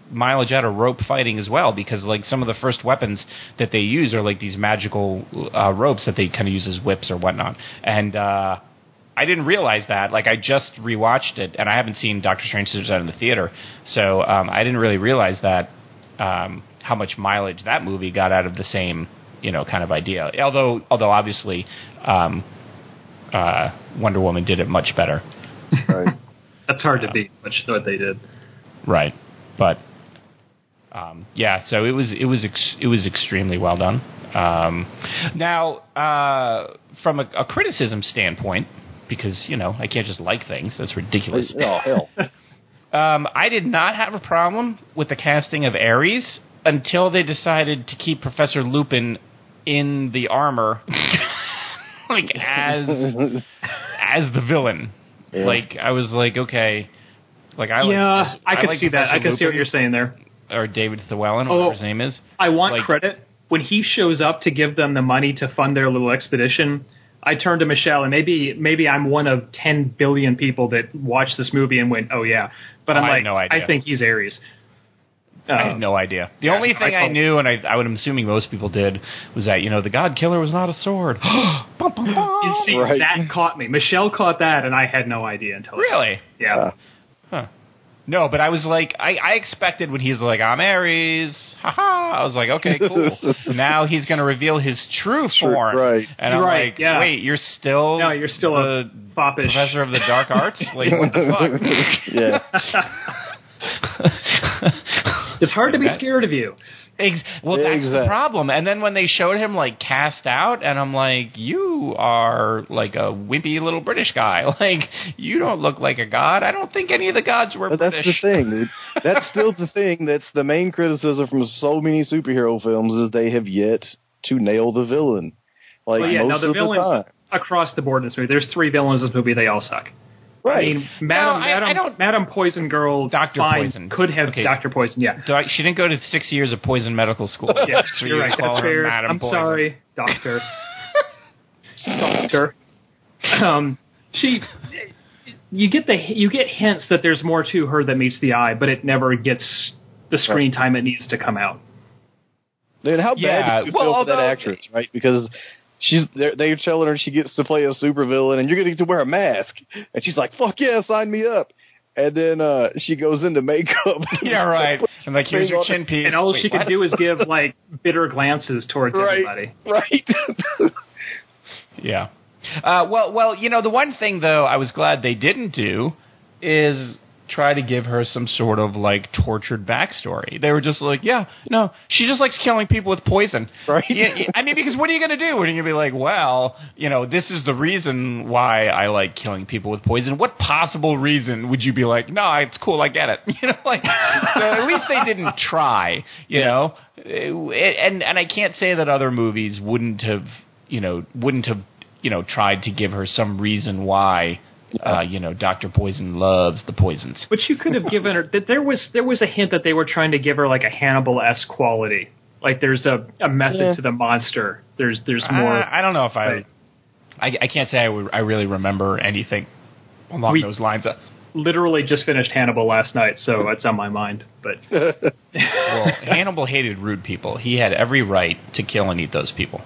mileage out of rope fighting as well, because like some of the first weapons that they use are like these magical uh, ropes that they kind of use as whips or whatnot. And uh, I didn't realize that. Like I just rewatched it, and I haven't seen Doctor Strange Scissors out in the theater, so um, I didn't really realize that um, how much mileage that movie got out of the same, you know, kind of idea. Although, although obviously, um, uh, Wonder Woman did it much better. Right. That's hard to beat, much what they did. Right, but um, yeah, so it was it was ex- it was extremely well done. Um, now, uh, from a, a criticism standpoint, because you know I can't just like things, that's ridiculous. Oh hell! um, I did not have a problem with the casting of Ares until they decided to keep Professor Lupin in the armor, like as as the villain. Yeah. Like I was like, okay, like I yeah, like, I could I like see Professor that. I could Lupin, see what you're saying there. Or David Llewellyn, oh, whatever his name is. I want like, credit when he shows up to give them the money to fund their little expedition. I turned to Michelle, and maybe maybe I'm one of ten billion people that watched this movie and went, "Oh yeah," but I'm I like, no idea. I think he's Ares. Uh, I had no idea. The yeah, only thing I, I knew, and I, I would assuming most people did, was that, you know, the God Killer was not a sword. bum, bum, bum. You see, right. That caught me. Michelle caught that, and I had no idea until really, yeah. Uh, huh. No, but I was like, I, I expected when he's like, I'm Ares, haha. I was like, okay, cool. Now he's going to reveal his true form, right? And I'm right, like, yeah. wait, you're still, no, you're still the a foppish professor of the dark arts. Like, what the fuck? Yeah. It's hard to be scared of you. Ex- well, that's exactly. the problem. And then when they showed him, like, cast out, and I'm like, you are, like, a wimpy little British guy. Like, you don't look like a god. I don't think any of the gods were but British. That's the thing, dude. That's still the thing. That's the main criticism from so many superhero films is they have yet to nail the villain. Like, well, yeah, most now the of villain, the time. across the board in this movie, there's three villains in this movie. They all suck. Right. I mean, Madam, no, I, Madam, I don't, Madam Poison Girl, Doctor fine, Poison could have okay. Doctor Poison. Yeah, Do I, she didn't go to six years of Poison Medical School. Yes, so you're you right. call That's her fair. Madam I'm Poison. sorry, Doctor. Doctor. Um, she. You get the you get hints that there's more to her that meets the eye, but it never gets the screen time it needs to come out. Then how Yeah, bad do you well, feel for although- that actress, right? Because she's they're, they're telling her she gets to play a supervillain, and you're going to get to wear a mask, and she's like, "Fuck yeah, sign me up." And then uh, she goes into makeup. Yeah, right. And like, here's your chin piece. And all Wait, she could what? do is give like bitter glances towards right, everybody. Right. Yeah. Uh, well, well, you know, the one thing though I was glad they didn't do is try to give her some sort of like tortured backstory. They were just like, yeah, no, she just likes killing people with poison. Right. Yeah, yeah, I mean, because what are you going to do? What are you going to be like, well, you know, this is the reason why I like killing people with poison. What possible reason would you be like, no, it's cool, I get it. You know, like, so at least they didn't try, you yeah. know, it, and, and I can't say that other movies wouldn't have, you know, wouldn't have, you know, tried to give her some reason why, uh, you know, Doctor Poison loves the poisons. But you could have given her that there was there was a hint that they were trying to give her like a Hannibal-esque quality. Like there's a, a method yeah. to the monster. There's there's more. Uh, I don't know if I, I I can't say I would I really remember anything along we those lines. Literally just finished Hannibal last night, so it's on my mind. But well, Hannibal hated rude people. He had every right to kill and eat those people.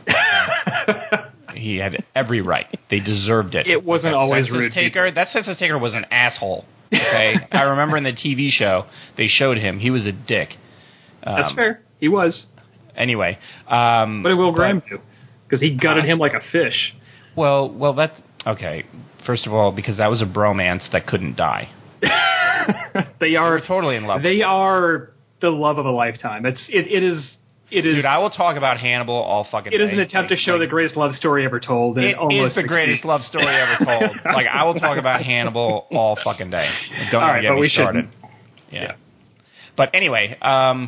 He had every right. They deserved it. It wasn't that always census rude. Taker, that census taker was an asshole. Okay, I remember in the T V show they showed him. He was a dick. Um, That's fair. He was. Anyway, um, what did Will Graham do? Because he gutted uh, him like a fish. Well, well, that's okay. First of all, because that was a bromance that couldn't die. They are they totally in love. They are the love of a lifetime. It's it, it is. It is, Dude, I will talk about Hannibal all fucking It day. is an attempt like, to show like, the greatest love story ever told. And it it almost is the succeeds. greatest love story ever told. Like, I will talk about Hannibal all fucking day. Don't all even right, get but me we started. Yeah. yeah. But anyway, um,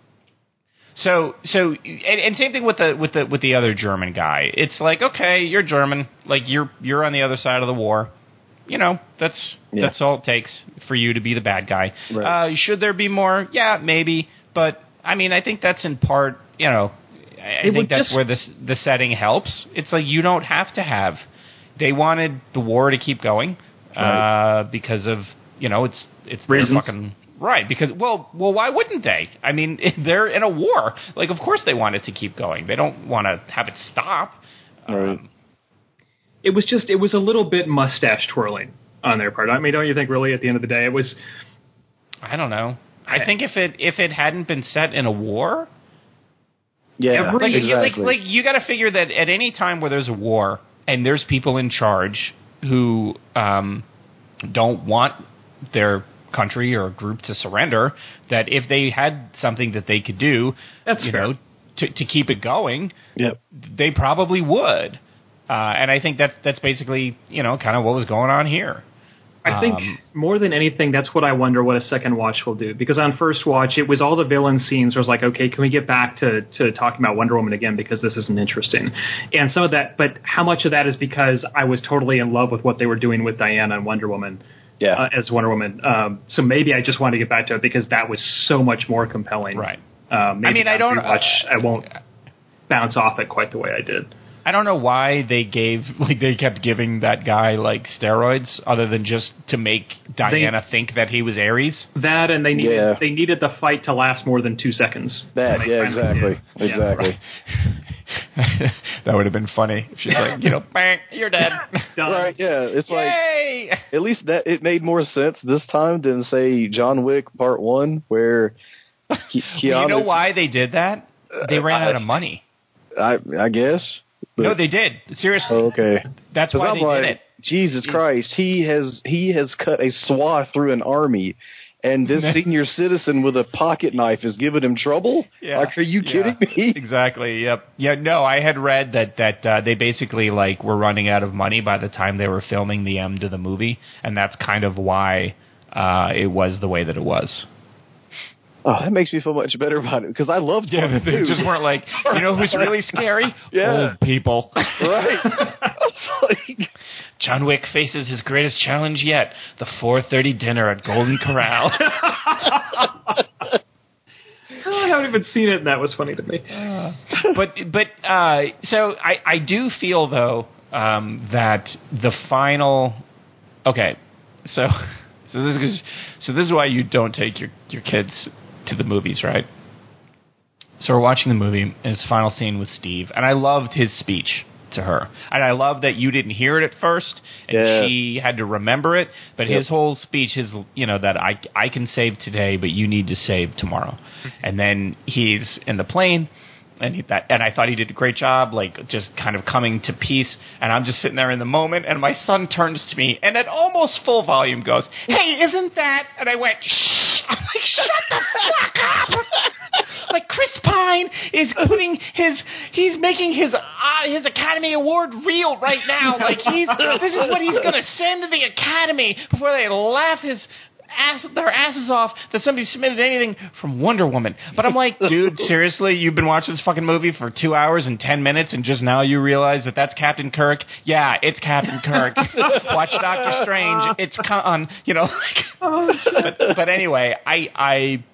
so so and, and same thing with the with the with the other German guy. It's like, okay, you're German, like you're you're on the other side of the war. You know, that's yeah. that's all it takes for you to be the bad guy. Right. Uh, should there be more? Yeah, maybe. But I mean, I think that's in part, you know. I it think that's just, where this the setting helps. It's like you don't have to have. They wanted the war to keep going uh, right. because of you know, it's it's their Reasons. fucking right because well, well, why wouldn't they? I mean, they're in a war. Like, of course they want it to keep going. They don't want to have it stop. Right. Um, It was just, it was a little bit mustache twirling on their part. I mean, don't you think really at the end of the day it was... I don't know. I think if it if it hadn't been set in a war, Yeah, Every- like, you, like exactly. like you got to figure that at any time where there's a war and there's people in charge who um, don't want their country or group to surrender, that if they had something that they could do, That's you fair. know, to to keep it going, Yep. they probably would. Uh, and I think that's that's basically, you know, kind of what was going on here. I think Um, more than anything, that's what I wonder what a second watch will do. Because on first watch, it was all the villain scenes. Where I was like, okay, can we get back to, to talking about Wonder Woman again because this isn't interesting. And some of that, but how much of that is because I was totally in love with what they were doing with Diana and Wonder Woman Yeah. uh, as Wonder Woman. Um, so maybe I just want to get back to it because that was so much more compelling. Right. Uh, maybe I mean, I on don't- rewatch, I won't bounce off it quite the way I did. I don't know why they gave like they kept giving that guy like steroids, other than just to make Diana think that he was Ares. That and they needed Yeah. they needed the fight to last more than two seconds. That, And they yeah, finally exactly. did. Yeah. Exactly. That would have been funny if she's like, you know, bang, you're dead. Done. Right, yeah. It's like, Yay! at least that it made more sense this time than, say, John Wick Part one, where Ke- Keanu... Well, you know why they did that? They ran I- out of money. I, I guess. But, No, they did. Seriously. oh, okay. That's 'Cause why I'm they like, did it. Jesus Christ, he has he has cut a swath through an army, and this senior citizen with a pocket knife is giving him trouble? Yeah. Like, are you Yeah. kidding me? Exactly. Yep. Yeah. No, I had read that that uh, they basically like were running out of money by the time they were filming the end of the movie, and that's kind of why uh, it was the way that it was. Oh, that makes me feel much better about it, because I loved Yeah, Part they two. just weren't like, you know who's really scary? Yeah. Old people. Right. It's like, John Wick faces his greatest challenge yet: the four thirty dinner at Golden Corral. Oh, I haven't even seen it, and that was funny to me. but but uh, so I, I do feel though um, that the final okay so so this is so this is why you don't take your, your kids to the movies, right? So we're watching the movie, and his final scene with Steve, and I loved his speech to her, and I love that you didn't hear it at first, and Yeah. she had to remember it. But Yep. his whole speech, his you know that I I can save today, but you need to save tomorrow. And then he's in the plane, and he, that and I thought he did a great job, like just kind of coming to peace. And I'm just sitting there in the moment, and my son turns to me and at almost full volume goes, "Hey, isn't that?" And I went, "Shh!" I'm like, "Shut the fuck up!" Like Chris Pine is putting his, he's making his uh, his Academy Award real right now. Like he's, this is what he's going to send to the Academy before they laugh his ass, their asses off that somebody submitted anything from Wonder Woman. But I'm like, dude, seriously, you've been watching this fucking movie for two hours and ten minutes, and just now you realize that that's Captain Kirk? Yeah, it's Captain Kirk. Watch Doctor Strange. It's con, you know. Like, but, but anyway, I I.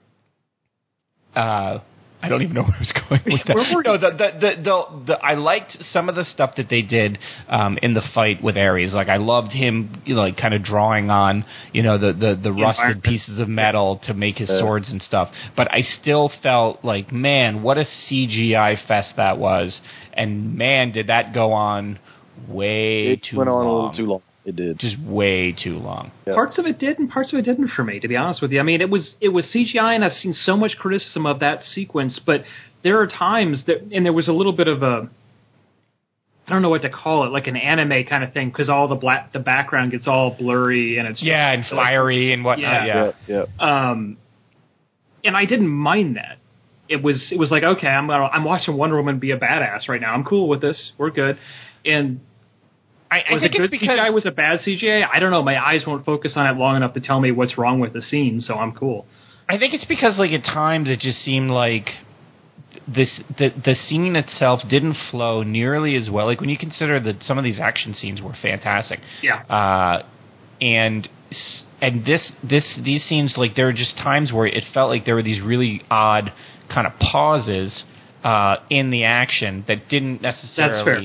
Uh, I don't even know where I was going with that. Where were No, you? the, the, the, the, the, I liked some of the stuff that they did um, in the fight with Ares. Like I loved him, you know, like kind of drawing on, you know, the the, the rusted environment. pieces of metal to make his Uh. swords and stuff. But I still felt like, man, what a C G I fest that was, and man, did that go on way it too went on long. a little too long. It did. Just way too long. Yep. Parts of it did, and parts of it didn't for me. To be honest with you, I mean, it was it was C G I, and I've seen so much criticism of that sequence. But there are times that, and there was a little bit of a, I don't know what to call it, like an anime kind of thing, because all the black, the background gets all blurry, and it's Yeah, and like- fiery and whatnot. Yeah. Yeah. Yeah, yeah. Um, and I didn't mind that. It was it was like, okay, I'm gonna, I'm watching Wonder Woman be a badass right now. I'm cool with this. We're good. And I, I was think it good it's because C G I? Was it bad C G I? I don't know. My eyes won't focus on it long enough to tell me what's wrong with the scene, so I'm cool. I think it's because, like, at times it just seemed like this the the scene itself didn't flow nearly as well. Like when you consider that some of these action scenes were fantastic, Yeah. uh, and s- and this this these scenes, like there were just times where it felt like there were these really odd kind of pauses uh, in the action that didn't necessarily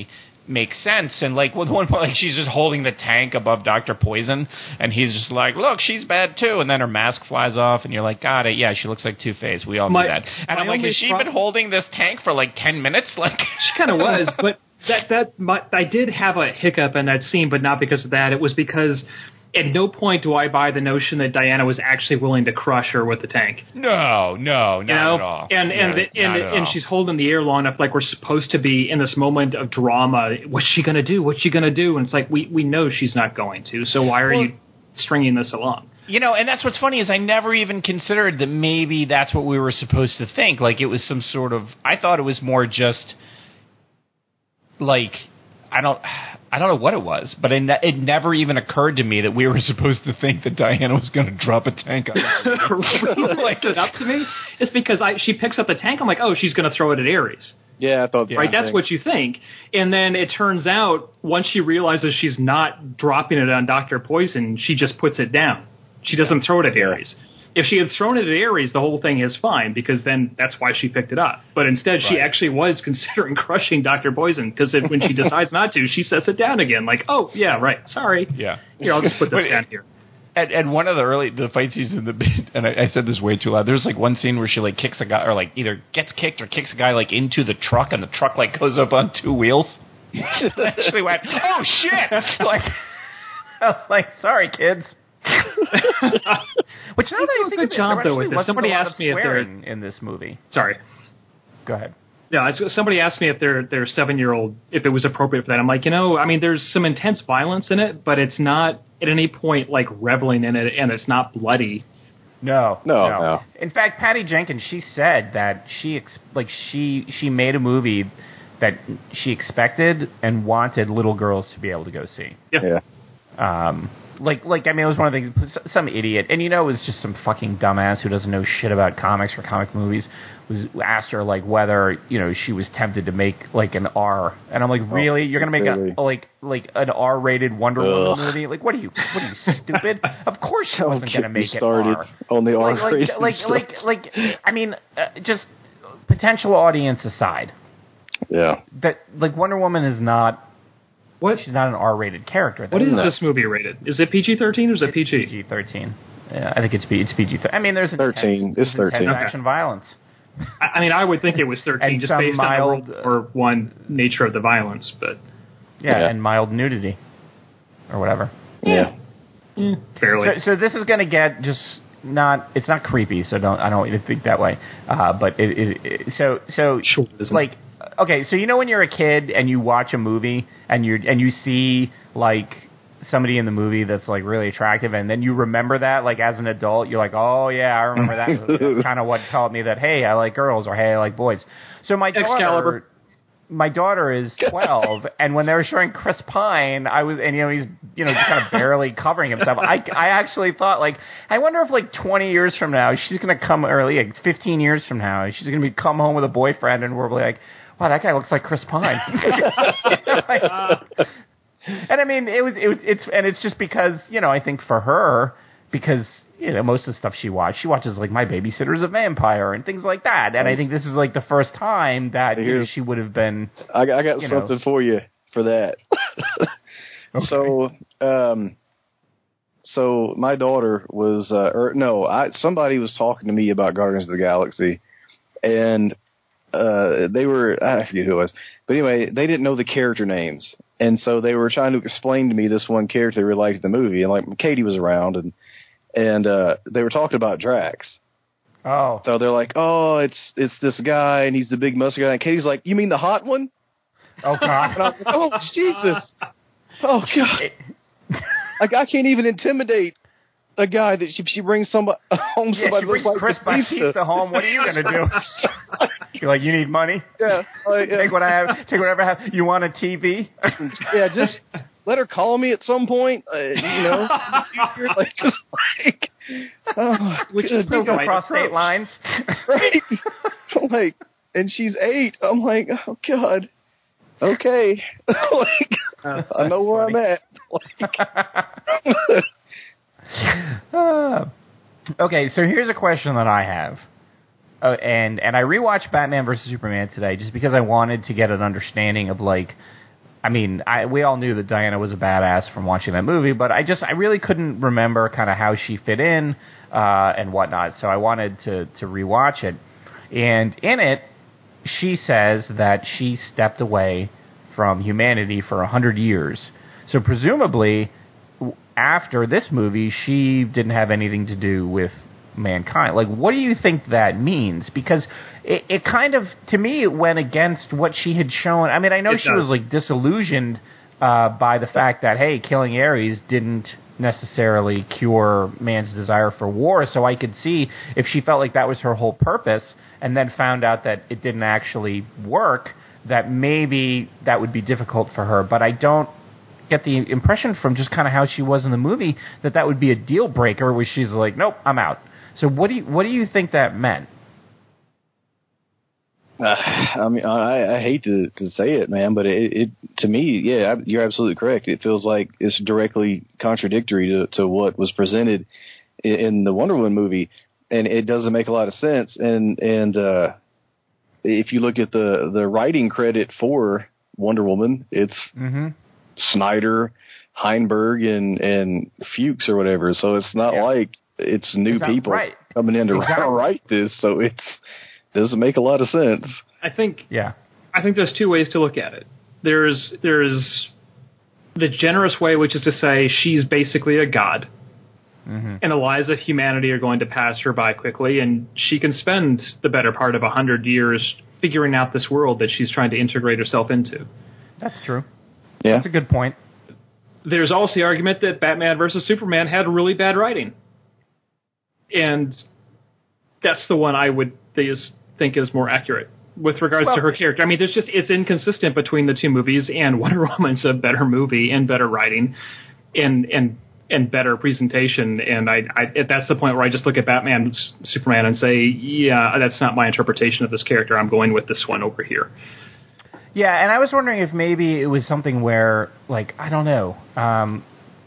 makes sense. And like with one point, like she's just holding the tank above Doctor Poison, and he's just like, "Look, she's bad too." And then her mask flies off, and you're like, "Got it? Yeah, she looks like Two-Face. We all my, do that." And I'm like, "Has she pro- been holding this tank for like ten minutes?" Like she kind of was, but that that my, I did have a hiccup in that scene, but not because of that. It was because at no point do I buy the notion that Diana was actually willing to crush her with the tank. No, no, not you know? at all. And and no, the, and, and all. she's holding the air long enough, like we're supposed to be in this moment of drama. What's she gonna do? What's she gonna do? And it's like we we know she's not going to. So why are well, you stringing this along? You know, and that's what's funny is I never even considered that maybe that's what we were supposed to think. Like it was some sort of. I thought it was more just like I don't. I don't know what it was, but it, ne- it never even occurred to me that we were supposed to think that Diana was going to drop a tank on her. Like it up to me, it's because I she picks up the tank. I'm like, oh, she's going to throw it at Ares. Yeah, I thought right. That's what you think, and then it turns out once she realizes she's not dropping it on Doctor Poison, she just puts it down. She doesn't yeah. throw it at Ares. If she had thrown it at Ares, the whole thing is fine because then that's why she picked it up. But instead, right. she actually was considering crushing Doctor Poison because when she decides not to, she sets it down again. Like, oh yeah, right, sorry. Yeah, here I'll just put this down here. And, and one of the early the fight scenes in the and I, I said this way too loud. There's like one scene where she like kicks a guy or like either gets kicked or kicks a guy like into the truck and the truck like goes up on two wheels. I actually went, oh shit! Like I was like, sorry kids. Which now that I think good job though with this. Somebody asked me if they're in this movie. Sorry, go ahead. Yeah, somebody asked me if their their seven year old if it was appropriate for that. I'm like, you know, I mean, there's some intense violence in it, but it's not at any point like reveling in it, and it's not bloody. No, no, no. no. In fact, Patty Jenkins, she said that she ex- like she she made a movie that she expected and wanted little girls to be able to go see. Yeah. yeah. Um. Like, like I mean, it was one of the things, some idiot, and you know it was just some fucking dumbass who doesn't know shit about comics or comic movies, was asked her, like, whether, you know, she was tempted to make, like, an R. And I'm like, really? You're going to make, really? a, like, like an R-rated Wonder Ugh. Woman movie? Like, what are you, what are you, stupid? Of course she wasn't going to make it R. On the R-rated like, like, like, like, I mean, uh, just potential audience aside. Yeah. That, like, Wonder Woman is not, What? She's not an R-rated character. What is that. This movie rated? Is it P G thirteen or is it P G? P G thirteen. Yeah, I think it's P. It's P G. I mean, there's thirteen. It's thirteen. Okay. Action violence. I mean, I would think it was thirteen just based mild, on the World War One nature of the violence, but yeah, yeah, and mild nudity or whatever. Yeah, yeah. Fairly. So, so this is going to get just not. It's not creepy, so don't. I don't want you to think that way. Uh, but it, it, it. So so sure, like. Okay, so you know when you're a kid and you watch a movie and you and you see like somebody in the movie that's like really attractive, and then you remember that like as an adult, you're like, oh yeah, I remember that movie. That's kind of what taught me that hey, I like girls or hey, I like boys. So my daughter, Excalibur. my daughter is twelve, and when they were showing Chris Pine, I was and you know he's you know just kind of barely covering himself. I I actually thought like I wonder if like twenty years from now she's gonna come or like fifteen years from now she's gonna be come home with a boyfriend and we're like. Wow, that guy looks like Chris Pine. like, and I mean, it was, it was, it's, and it's just because, you know, I think for her, because, you know, most of the stuff she watched, she watches like My Babysitter's a Vampire and things like that. And I think this is like the first time that you know, she would have been. I, I got something know. for you for that. okay. So, um, so my daughter was, uh, or no, I, somebody was talking to me about Guardians of the Galaxy, and Uh, they were, I forget who it was, but anyway, they didn't know the character names. And so they were trying to explain to me this one character they really liked in the movie. And like Katie was around and, and, uh, they were talking about Drax. Oh. So they're like, oh, it's, it's this guy and he's the big muscular guy. And Katie's like, you mean the hot one? Oh, God. And I was like, oh, Jesus. Oh, God. Like, I can't even intimidate a guy that she she brings somebody home. Yeah, somebody she brings like Chris Batista home. What are you gonna do? You're like, you need money? Yeah, like, yeah. Take what I have. Take whatever I have. You want a T V? Yeah, just let her call me at some point. Uh, you know, like just like, oh, which is no cross state lines, right? Like, and she's eight. I'm like, oh God. Okay, like uh, I know where funny. I'm at. Like, uh, okay, so here's a question that I have, uh, and and I rewatched Batman versus Superman today just because I wanted to get an understanding of like I mean, I, we all knew that Diana was a badass from watching that movie, but I just, I really couldn't remember kind of how she fit in uh, and whatnot. So I wanted to, to rewatch it. And in it, she says that she stepped away from humanity for a hundred years. So presumably, after this movie, she didn't have anything to do with mankind. Like, what do you think that means? Because it, it kind of, to me, it went against what she had shown. I mean, I know it she does. was like disillusioned uh, by the fact that, hey, killing Ares didn't necessarily cure man's desire for war. So I could see if she felt like that was her whole purpose, and then found out that it didn't actually work, that maybe that would be difficult for her. But I don't get the impression from just kind of how she was in the movie that that would be a deal breaker where she's like, nope, I'm out. So what do you what do you think that meant? Uh, I mean, I, I hate to, to say it, man, but it, it to me, yeah, you're absolutely correct. It feels like it's directly contradictory to, to what was presented in, in the Wonder Woman movie, and it doesn't make a lot of sense. And and uh, if you look at the, the writing credit for Wonder Woman, it's mm-hmm. Snyder, Heinberg, and and Fuchs or whatever. So it's not yeah. like it's new people right? coming in to exactly. write this. So it's doesn't make a lot of sense. I think yeah. I think there's two ways to look at it. There's there's the generous way, which is to say she's basically a god. Mm-hmm. And the lives of humanity are going to pass her by quickly, and she can spend the better part of a hundred years figuring out this world that she's trying to integrate herself into. That's true. Yeah. That's a good point. There's also the argument that Batman versus Superman had really bad writing. And that's the one I would think is more accurate with regards well, to her character. I mean, there's just, it's inconsistent between the two movies, and Wonder Woman's a better movie and better writing and, and, and better presentation. And I, I, that's the point where I just look at Batman, Superman and say, yeah, that's not my interpretation of this character. I'm going with this one over here. Yeah, and I was wondering if maybe it was something where, like, I don't know, um,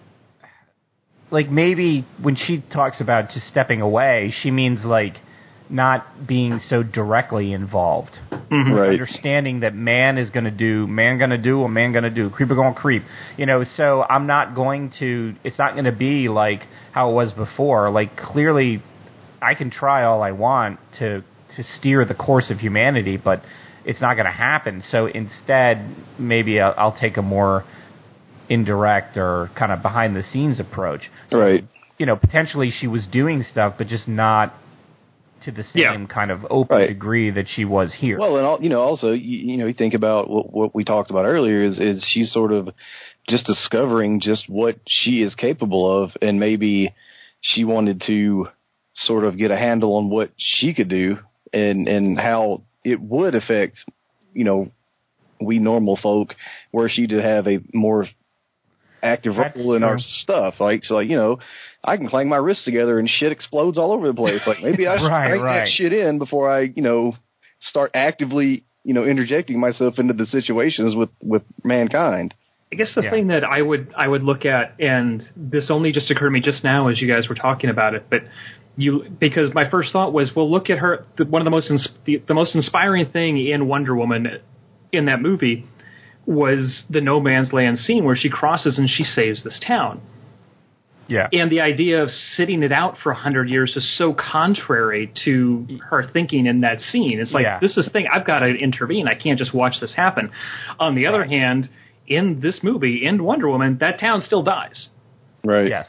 like maybe when she talks about just stepping away, she means like not being so directly involved. Mm-hmm. Right. Understanding that man is going to do, man going to do what man going to do, creeper going to creep. You know, so I'm not going to, it's not going to be like how it was before. Like, clearly, I can try all I want to, to steer the course of humanity, but it's not going to happen. So instead, maybe I'll, I'll take a more indirect or kind of behind the scenes approach. So, right. You know, potentially she was doing stuff, but just not to the same yeah. kind of open right. degree that she was here. Well, and all, you know, also, you, you know, you think about what, what we talked about earlier is, is she's sort of just discovering just what she is capable of, and maybe she wanted to sort of get a handle on what she could do and, and how it would affect, you know, we normal folk, were she to have a more active That's role in true. our stuff. Like, so like, you know, I can clang my wrists together and shit explodes all over the place. Like, maybe I should right, crank right. that shit in before I, you know, start actively, you know, interjecting myself into the situations with, with mankind. I guess the yeah. thing that I would I would look at, and this only just occurred to me just now as you guys were talking about it, but you because my first thought was, well, look at her. The, one of the most ins- the, the most inspiring thing in Wonder Woman in that movie was the no man's land scene where she crosses and she saves this town. Yeah. And the idea of sitting it out for a hundred years is so contrary to her thinking in that scene. It's like, yeah. this is the thing, I've got to intervene. I can't just watch this happen. On the other hand, in this movie, in Wonder Woman, that town still dies. Right. Yes.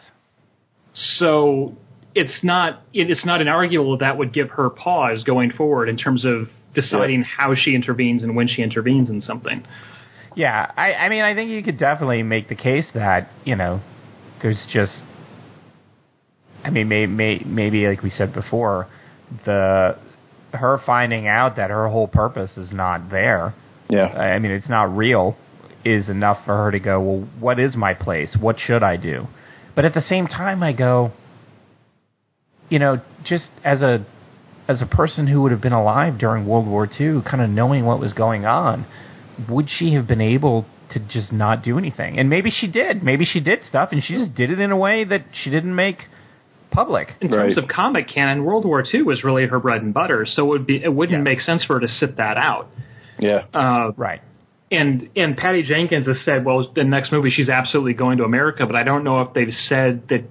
So it's not it's not inarguable that would give her pause going forward in terms of deciding yeah. how she intervenes and when she intervenes in something. Yeah, I, I mean, I think you could definitely make the case that, you know, there's just, I mean, may, may, maybe like we said before, the her finding out that her whole purpose is not there. Yeah. I mean, it's not real, is enough for her to go, well, what is my place? What should I do? But at the same time, I go, you know, just as a as a person who would have been alive during World War Two, kind of knowing what was going on, would she have been able to just not do anything? And maybe she did. Maybe she did stuff, and she just did it in a way that she didn't make public. In terms right. of comic canon, World War Two was really her bread and butter, so it would be it wouldn't yes. make sense for her to sit that out. Yeah. Uh, right. And and Patty Jenkins has said, well, the next movie she's absolutely going to America, but I don't know if they've said that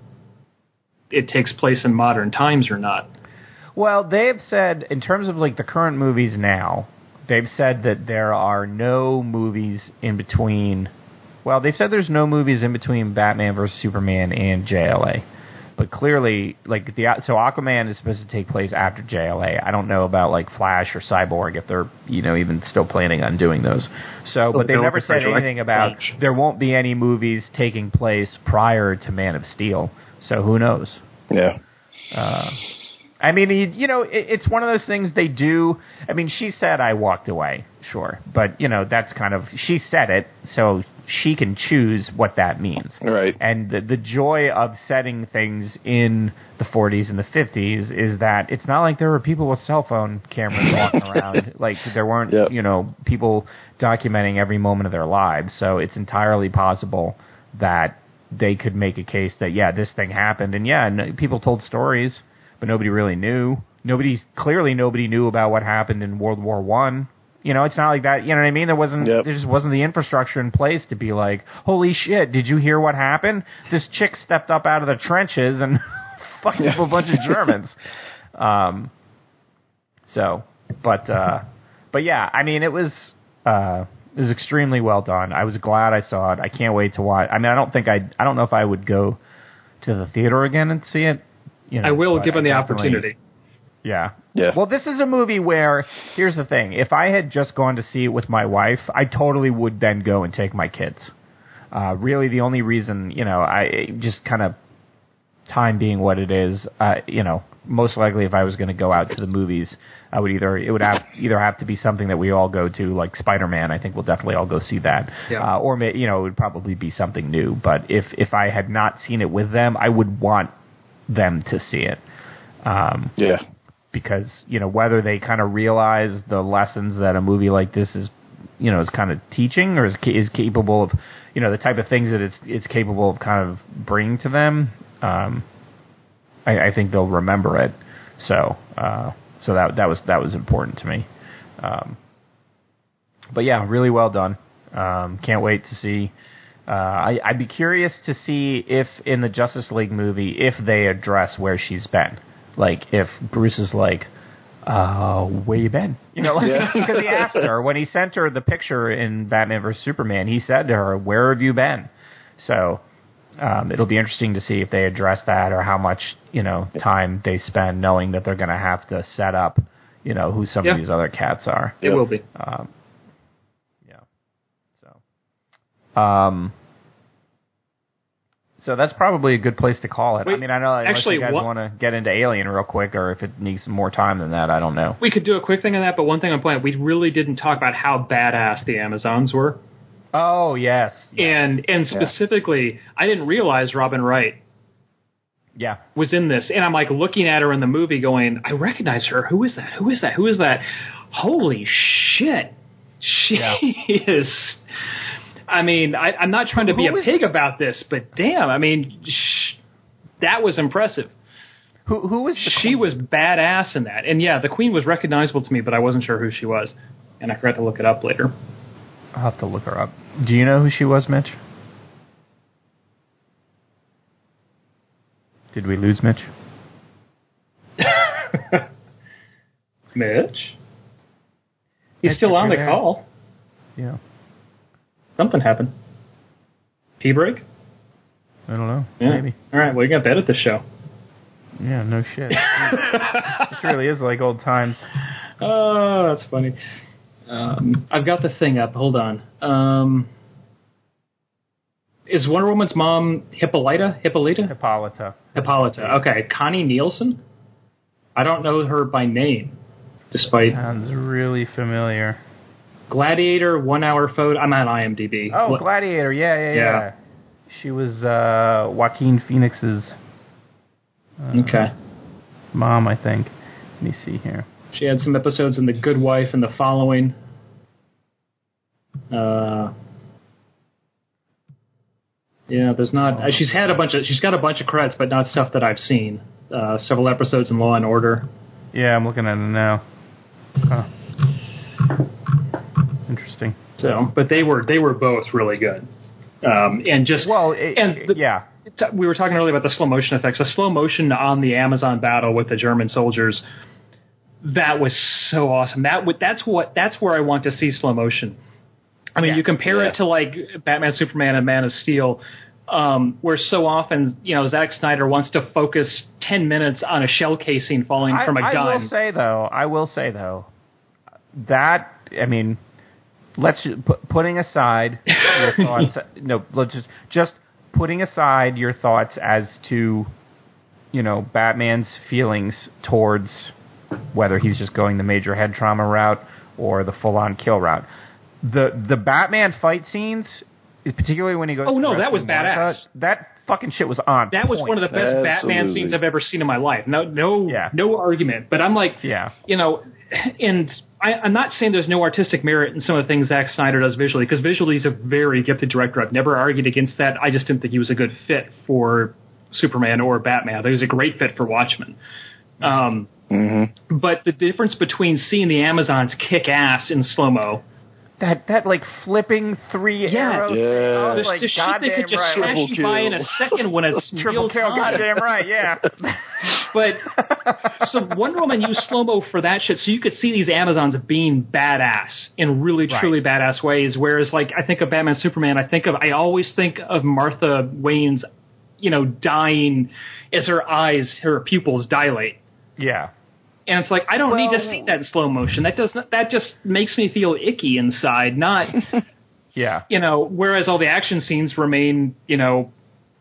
it takes place in modern times or not. Well, they've said, in terms of like the current movies now, they've said that there are no movies in between. Well, they've said there's no movies in between Batman versus Superman and J L A. But clearly, like the so Aquaman is supposed to take place after J L A. I don't know about like Flash or Cyborg if they're you know even still planning on doing those. So, so but they've never said anything about Flash. There won't be any movies taking place prior to Man of Steel. So who knows? Yeah. Uh, I mean, you, you know, it, it's one of those things they do. I mean, she said I walked away, sure. But, you know, that's kind of, she said it, so she can choose what that means. Right. And the, the joy of setting things in the forties and the fifties is that it's not like there were people with cell phone cameras walking around. Like, there weren't, yep. you know, people documenting every moment of their lives. So it's entirely possible that they could make a case that, yeah, this thing happened. And, yeah, n- people told stories. But nobody really knew. Nobody clearly nobody knew about what happened in World War One. You know, it's not like that. You know what I mean? There wasn't. Yep. There just wasn't the infrastructure in place to be like, holy shit! Did you hear what happened? This chick stepped up out of the trenches and fucked up a bunch of Germans. Um. So, but uh, but yeah, I mean, it was uh, it was extremely well done. I was glad I saw it. I can't wait to watch. I mean, I don't think I I don't know if I would go to the theater again and see it. You know, I will, given the opportunity. Yeah. Yeah. Well, this is a movie where, here's the thing. If I had just gone to see it with my wife, I totally would then go and take my kids. Uh, really, the only reason, you know, I just kind of time being what it is, uh, you know, most likely if I was going to go out to the movies, I would either, it would have either have to be something that we all go to, like Spider-Man. I think we'll definitely all go see that. Yeah. Uh, or, you know, it would probably be something new. But if, if I had not seen it with them, I would want them to see it. Um, yeah. Because, you know, whether they kind of realize the lessons that a movie like this is, you know, is kind of teaching or is, is capable of, you know, the type of things that it's, it's capable of kind of bringing to them, um, I, I think they'll remember it. So, uh, so that, that was, that was important to me. Um, but yeah, really well done. Um, can't wait to see. Uh, I, I'd be curious to see if in the Justice League movie, if they address where she's been. Like, if Bruce is like, uh, where you been? You know, because yeah. he asked her, when he sent her the picture in Batman versus Superman, he said to her, where have you been? So, um, it'll be interesting to see if they address that or how much, you know, time they spend knowing that they're going to have to set up, you know, who some yeah. of these other cats are. It yep. will be. Um, Um, so that's probably a good place to call it. Wait, I mean, I know unless actually, you guys what, want to get into Alien real quick, or if it needs more time than that, I don't know. We could do a quick thing on that, but one thing I'm pointing out, we really didn't talk about how badass the Amazons were. Oh, yes. yes. And and specifically, yeah. I didn't realize Robin Wright yeah. was in this. And I'm like looking at her in the movie going, I recognize her. Who is that? Who is that? Who is that? Holy shit. She yeah. is... I mean, I, I'm not trying to be a pig about this, but damn, I mean, sh- that was impressive. Who who was the She queen? was badass in that. And yeah, the queen was recognizable to me, but I wasn't sure who she was. And I forgot to look it up later. I'll have to look her up. Do you know who she was, Mitch? Did we lose Mitch? Mitch? He's Mitch, still on the there? Call. Yeah. Something happened. Pee break? I don't know. Yeah. Maybe. All right, well, you got to edit the show. Yeah, no shit. This really is like old times. Oh, that's funny. Um, I've got the thing up. Hold on. Um, is Wonder Woman's mom Hippolyta? Hippolyta? Hippolyta. Hippolyta. Okay. Connie Nielsen? I don't know her by name, despite... Sounds really familiar. Gladiator, one-hour photo. I'm on IMDb. Oh, Gladiator. Yeah, yeah, yeah. yeah. She was uh, Joaquin Phoenix's uh, okay. mom, I think. Let me see here. She had some episodes in The Good Wife and The Following. Uh, yeah, there's not. Uh, she's had a bunch of. She's got a bunch of credits, but not stuff that I've seen. Uh, several episodes in Law and Order. Yeah, I'm looking at it now. Huh. interesting. So, but they were they were both really good. Um, and just well, it, and the, yeah, we were talking earlier about the slow motion effects. The slow motion on the Amazon battle with the German soldiers, that was so awesome. That would that's what that's where I want to see slow motion. I mean, yes, you compare yeah. it to like Batman, Superman, and Man of Steel, um, where so often you know Zack Snyder wants to focus ten minutes on a shell casing falling I, from a I gun. I will say though, I will say though, that I mean. Let's put, putting aside your thoughts. no, let's just just putting aside your thoughts as to, you know, Batman's feelings towards whether he's just going the major head trauma route or the full-on kill route. The the Batman fight scenes, particularly when he goes. Oh to no, that was Martha, badass. That fucking shit was on. That was point. one of the best Absolutely. Batman scenes I've ever seen in my life. No, no, yeah. no argument. But I'm like, yeah. you know. And I, I'm not saying there's no artistic merit in some of the things Zack Snyder does visually, because visually he's a very gifted director. I've never argued against that. I just didn't think he was a good fit for Superman or Batman. I think he was a great fit for Watchmen. Um, mm-hmm. But the difference between seeing the Amazons kick ass in slow-mo, That that like flipping three yeah, arrows. Yeah. I was the, like, the shit they could just right. smash you by in a second when it's Triple real kill, time. goddamn right, yeah. But so Wonder Woman used slow-mo for that shit, so you could see these Amazons being badass in really, truly right. badass ways. Whereas, like, I think of Batman, Superman, I think of, I always think of Martha Wayne's, you know, dying as her eyes, her pupils dilate. Yeah. And it's like, I don't well, need to see that in slow motion. That does not, that just makes me feel icky inside, not, yeah. you know, whereas all the action scenes remain, you know,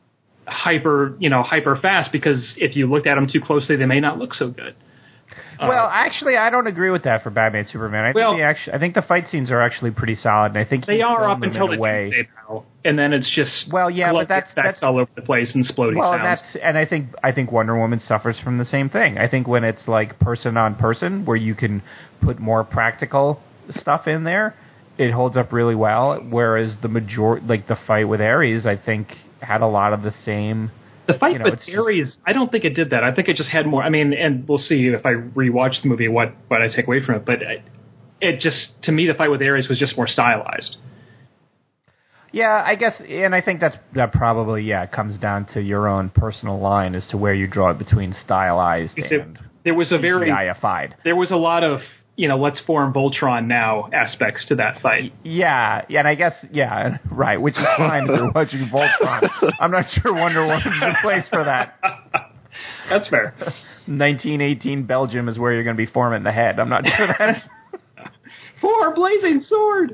hyper, you know, hyper fast, because if you looked at them too closely, they may not look so good. Well, uh, actually, I don't agree with that for Batman Superman. I well, think the actually, I think the fight scenes are actually pretty solid, and I think they are up them until in a the way. Tuesday battle, and then it's just well, yeah, but that's that's all over the place and exploding well, sounds. and that's and I think I think Wonder Woman suffers from the same thing. I think when it's like person on person, where you can put more practical stuff in there, it holds up really well. Whereas the major like the fight with Ares, I think had a lot of the same. The fight you know, with Ares, just, I don't think it did that. I think it just had more. I mean, and we'll see if I rewatch the movie what what I take away from it. But it, it just, to me, the fight with Ares was just more stylized. Yeah, I guess, and I think that's that probably yeah comes down to your own personal line as to where you draw it between stylized It, and there was a very C G I-ified. There was a lot of, you know, let's form Voltron now aspects to that fight. Yeah, yeah, and I guess yeah, right, which is fine if you're watching Voltron. I'm not sure Wonder Woman's the place for that. That's fair. nineteen eighteen Belgium is where you're going to be forming the head. I'm not sure that is. For a blazing sword.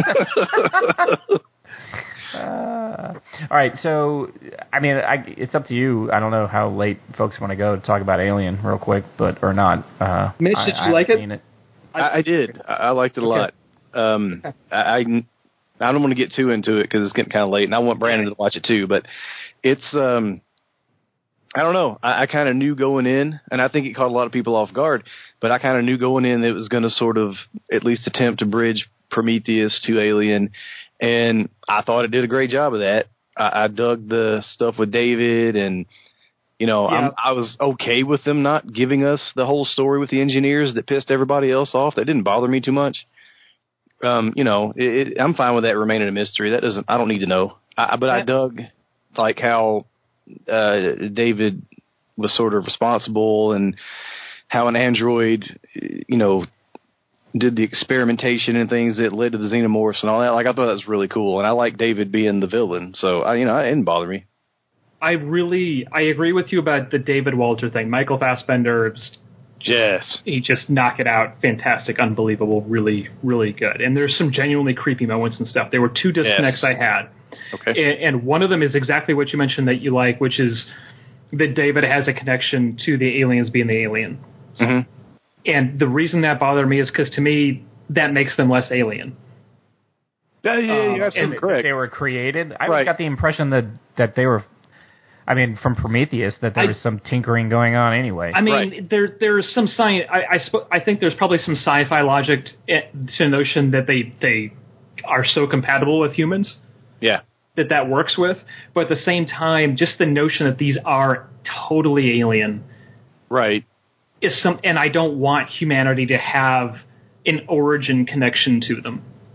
Uh, all right, so I mean, I, it's up to you. I don't know how late folks want to go to talk about Alien real quick, but or not. Uh, Mitch, I, did you I like it? it? I, I did. I, I liked it a Okay. lot. Um, I, I I don't want to get too into it because it's getting kind of late, and I want Brandon to watch it too. But it's um, I don't know. I, I kind of knew going in, and I think it caught a lot of people off guard. But I kind of knew going in that it was going to sort of at least attempt to bridge Prometheus to Alien. And I thought it did a great job of that. I, I dug the stuff with David, and you know, Yeah. I'm, I was okay with them not giving us the whole story with the engineers that pissed everybody else off. That didn't bother me too much. Um, you know, it, it, I'm fine with that remaining a mystery. That doesn't. I don't need to know. I, but I dug like how uh, David was sort of responsible, and how an android, you know, did the experimentation and things that led to the xenomorphs and all that. Like, I thought that was really cool. And I like David being the villain. So, I, you know, it didn't bother me. I really, I agree with you about the David Walter thing. Michael Fassbender, Yes. he just knocked it out. Fantastic, unbelievable, really, really good. And there's some genuinely creepy moments and stuff. There were two disconnects Yes. I had. Okay. And, and one of them is exactly what you mentioned that you like, which is that David has a connection to the aliens being the alien. Mm-hmm. And the reason that bothered me is because, to me, that makes them less alien. Yeah, yeah, Um, you're absolutely And correct. they were created. I Right. got the impression that that they were. I mean, from Prometheus, that there I- was some tinkering going on anyway. I mean, Right. there there's some science. I I, sp- I think there's probably some sci-fi logic to the notion that they they are so compatible with humans Yeah. that that works with. But at the same time, just the notion that these are totally alien Right. is some, and I don't want humanity to have an origin connection to them.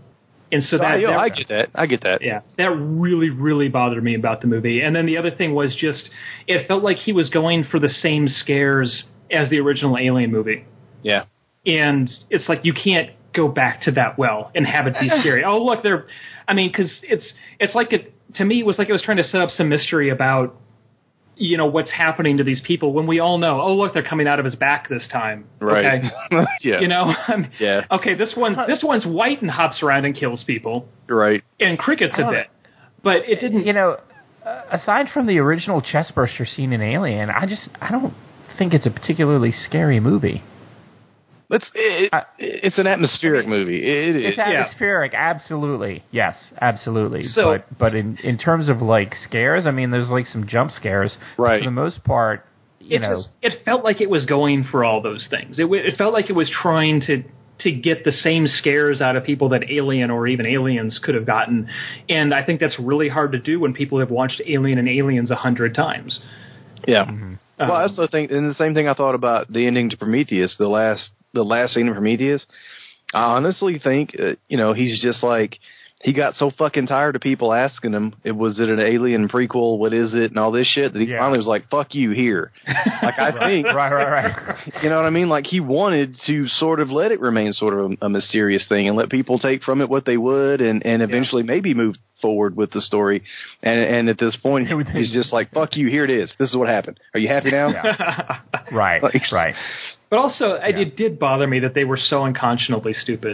And so that, oh, yo, that I get that. I get that. Yeah, that really, really bothered me about the movie. And then the other thing was just, it felt like he was going for the same scares as the original Alien movie. Yeah. And it's like, you can't go back to that well and have it be scary. Oh, look, they're, I mean, because it's, it's like, it, to me, it was like it was trying to set up some mystery about, you know, what's happening to these people when we all know, oh, look, they're coming out of his back this time. Right. Okay. yeah. You know, I mean, yeah. Okay, this one, this one's white and hops around and kills people. Right. And crickets a bit. But it didn't. You know, aside from the original chestburster scene in Alien, I just, I don't think it's a particularly scary movie. It's it, I, it's an atmospheric I mean, movie. It, it, it's atmospheric, yeah. absolutely. Yes, absolutely. So, but but in, in terms of like scares, I mean, there's like some jump scares. Right. For the most part, you it know, just, it felt like it was going for all those things. It it felt like it was trying to to get the same scares out of people that Alien or even Aliens could have gotten, and I think that's really hard to do when people have watched Alien and Aliens a hundred times. Yeah. Mm-hmm. Well, um, I also think, and the same thing I thought about the ending to Prometheus, the last. The last scene of Prometheus, I honestly think, uh, you know, he's just like, he got so fucking tired of people asking him, it was it an Alien prequel, what is it, and all this shit, that he yeah. finally was like, fuck you, here. Like, I think, right, right, right. You know what I mean? Like, he wanted to sort of let it remain sort of a, a mysterious thing and let people take from it what they would and, and eventually yeah. maybe move forward with the story. And and at this point, he's just like, fuck you, here it is. This is what happened. Are you happy now? Yeah. right, like, right. But also, yeah. it did bother me that they were so unconscionably stupid.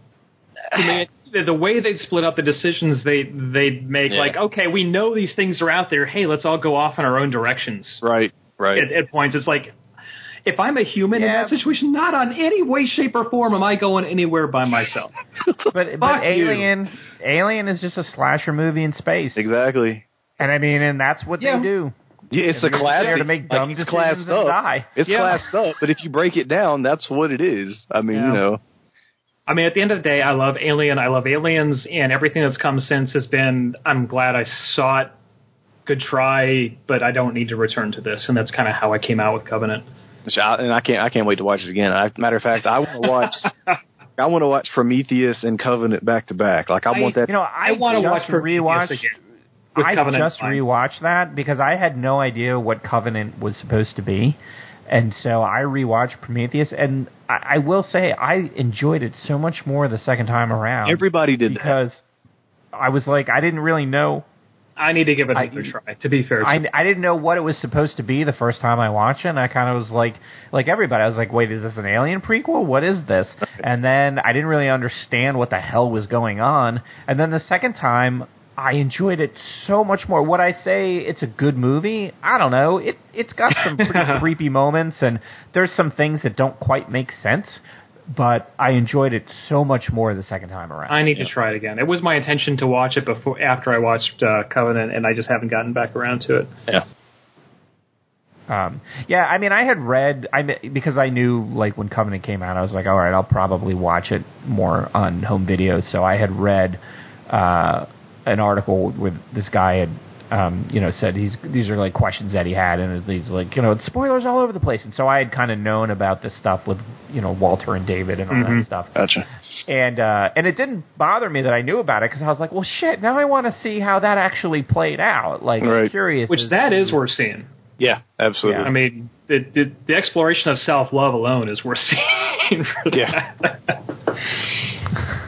I mean, the way they'd split up the decisions they, they'd make, yeah. like, okay, we know these things are out there. Hey, let's all go off in our own directions. Right, right. At, at points, it's like, if I'm a human yeah. in that situation, not on any way, shape, or form am I going anywhere by myself. but but Alien, Alien is just a slasher movie in space. Exactly. And I mean, and that's what yeah. they do. Yeah, it's a classic. To make dumb like, it's decisions classed and up. die. It's yeah. classed up, but if you break it down, that's what it is. I mean, yeah. you know. I mean, at the end of the day, I love Alien. I love Aliens, and everything that's come since has been, I'm glad I saw it. Good try, but I don't need to return to this, and that's kind of how I came out with Covenant. And I can't, I can't wait to watch it again. I, matter of fact, I want to watch. I want to watch Prometheus and Covenant back to back. Like I, I want that. You know, I, I want to watch rewatch. again. I Covenant just rewatched that because I had no idea what Covenant was supposed to be. And so I rewatched Prometheus, and I, I will say I enjoyed it so much more the second time around. Everybody did because that. I was like, I didn't really know. I need to give it another I, try, to be fair. To I, I didn't know what it was supposed to be the first time I watched it, and I kind of was like, like everybody, I was like, wait, is this an Alien prequel? What is this? And then I didn't really understand what the hell was going on. And then the second time, I enjoyed it so much more. Would I say it's a good movie? I don't know. It, it's got some pretty creepy moments, and there's some things that don't quite make sense, but I enjoyed it so much more the second time around. I need yeah. to try it again. It was my intention to watch it before after I watched uh, Covenant, and I just haven't gotten back around to it. Yeah. Um, yeah, I mean, I had read, I because I knew, like, when Covenant came out, I was like, all right, I'll probably watch it more on home video, so I had read uh, an article with this guy had, um, you know, said he's these are like questions that he had, and he's like, you know, spoilers all over the place. And so I had kind of known about this stuff with, you know, Walter and David and all mm-hmm. that stuff. Gotcha. And uh, and it didn't bother me that I knew about it because I was like, well, shit, now I want to see how that actually played out. Like, right. I'm curious. Which as, that is worth seeing. Yeah, absolutely. Yeah. I mean, the, the, the exploration of self-love alone is worth seeing for yeah. that.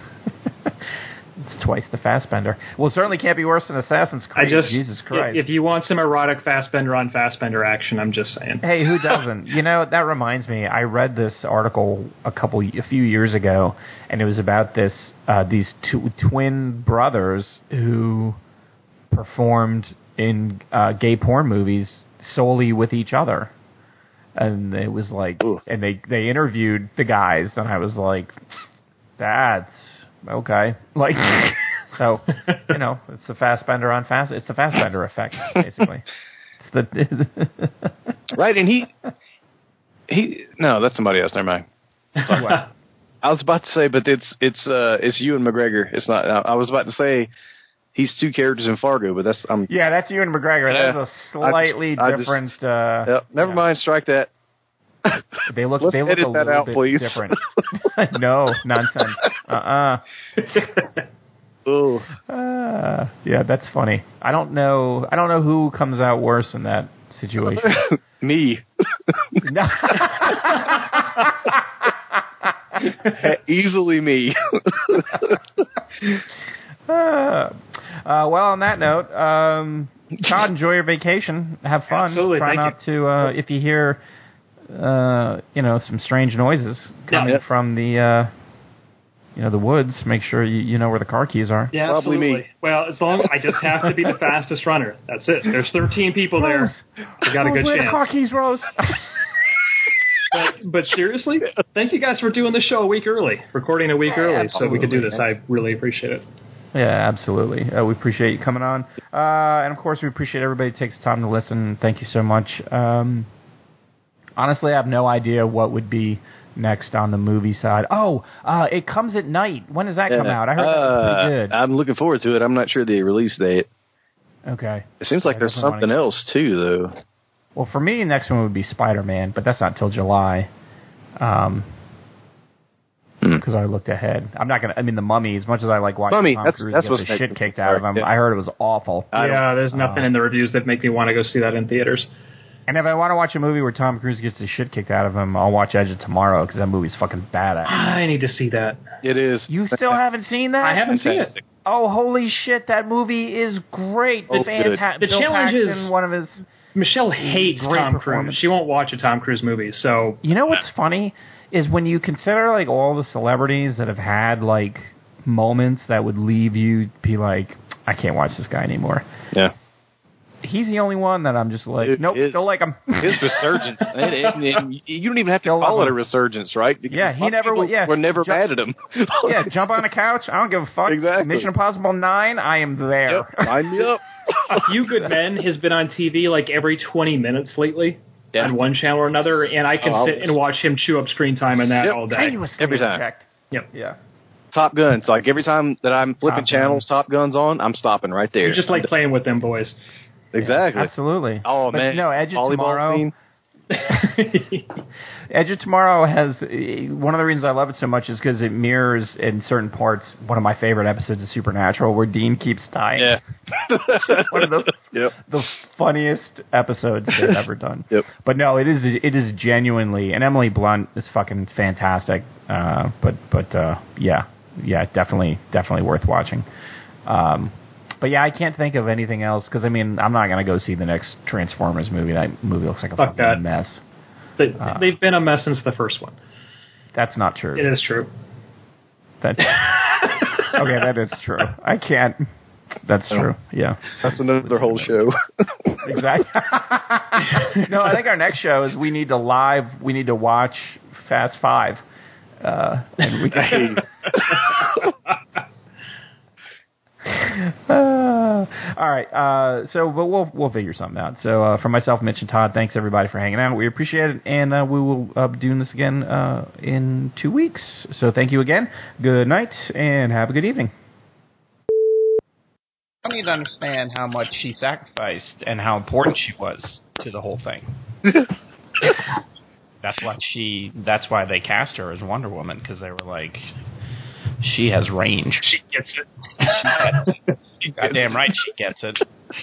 Twice the Fassbender. Well, it certainly can't be worse than Assassin's Creed. I just, Jesus Christ. If you want some erotic Fassbender on Fassbender action, I'm just saying. Hey, who doesn't? You know, that reminds me. I read this article a couple, a few years ago, and it was about this uh, these two twin brothers who performed in uh, gay porn movies solely with each other. And it was like, Ooh. and they they interviewed the guys, and I was like, that's. Okay, like so, you know, it's the Fassbender on fast. It's the Fassbender effect, basically. It's the right, and he he no, that's somebody else. Never mind. What? I was about to say, but it's it's uh it's Ewan McGregor. It's not. I was about to say he's two characters in Fargo, but that's um yeah, that's Ewan McGregor. Yeah, That's a slightly I just, different. I just, uh, yep, never yeah. mind. Strike that. They look. Let's they look edit a that little out, bit please. different. No nonsense. Uh uh-uh. uh. Oh. Uh, yeah, that's funny. I don't know. I don't know who comes out worse in that situation. Me. Easily me. uh, uh, well, on that note, um, Todd, enjoy your vacation. Have fun. Absolutely. Try Thank not you. to. Uh, if you hear, uh, you know, some strange noises coming Yeah. from the, uh, you know, the woods, make sure you, you know where the car keys are. Yeah, Probably absolutely. me. Well, as long as I just have to be the fastest runner. That's it. There's thirteen people there. We got a good Where chance. the car keys, Rose? But, but seriously, thank you guys for doing the show a week early, recording a week Yeah, early, so we could do this. absolutely. I really appreciate it. Yeah, absolutely. Uh, we appreciate you coming on. Uh, and, of course, we appreciate everybody who takes the time to listen. Thank you so much. Um, honestly, I have no idea what would be next on the movie side. Oh, uh, it comes at night. When does that come Yeah. out? I heard that was Uh, pretty good. I'm looking forward to it. I'm not sure the release date. Okay. It seems like Yeah, there's definitely something wanna- else, too, though. Well, for me, next one would be Spider-Man, but that's not till July. Um, because I looked ahead. I'm not gonna. I mean, the Mummy. As much as I like watching Mummy, Tom that's- Cruise that's get what's the next. shit kicked out of him, Sorry, yeah. I heard it was awful. I don't- Yeah, there's nothing uh, in the reviews that make me want to go see that in theaters. And if I want to watch a movie where Tom Cruise gets the shit kicked out of him, I'll watch Edge of Tomorrow because that movie's fucking badass. I need to see that. It is. You still haven't seen that? I haven't seen it. Fantastic. Oh, holy shit! That movie is great. Oh, Fantastic. The Bill challenge is- Paxton, one of his. Michelle hates Great Tom Cruise. performance. She won't watch a Tom Cruise movie, so You know what's funny is when you consider like all the celebrities that have had like moments that would leave you be like, I can't watch this guy anymore. Yeah. He's the only one that I'm just like, Dude, nope, his- still like him. His resurgence. and, and, and you don't even have to Still call love it a him. resurgence, right? Because Yeah, he a lot of never people w- yeah, were never ju- mad at him. Yeah, jump on a couch. I don't give a fuck. Exactly. Mission Impossible nine, I am there. Yep, sign me up. A Few Good Men has been on T V like every twenty minutes lately Yeah. on one channel or another, and I can Oh, sit and watch him chew up screen time on that Yep. all day. Continuously Every time. checked. Yep. Yeah. Top Gun. So like every time that I'm flipping Top Gun. channels, Top Gun's on, I'm stopping right there. You just like playing with them boys. exactly. Absolutely. Oh But man, no, Edge of volleyball Tomorrow. scene. Edge of Tomorrow has uh, one of the reasons I love it so much is because it mirrors in certain parts one of my favorite episodes of Supernatural where Dean keeps dying. Yeah. One of the Yep. the funniest episodes they've ever done. Yep. But no, it is it is genuinely, and Emily Blunt is fucking fantastic. Uh, but but uh, yeah, yeah, definitely definitely worth watching. Um, but yeah, I can't think of anything else because I mean I'm not gonna go see the next Transformers movie. That movie looks like a Fuck fucking that. mess. They, Uh, they've been a mess since the first one. That's not true. It is true. That okay, that is true. I can't. That's true. Yeah, That's another whole show. exactly. No, I think our next show is we need to live. We need to watch Fast Five. Uh, and we can. Uh, all right. Uh, so, but we'll we'll figure something out. So, uh, for myself, Mitch, and Todd, thanks everybody for hanging out. We appreciate it, and uh, we will uh, be doing this again uh, in two weeks. So, thank you again. Good night, and have a good evening. I need to understand how much she sacrificed and how important she was to the whole thing. That's why she. That's why they cast her as Wonder Woman because they were like, she has range. She gets it. She gets it. Goddamn right, she gets it.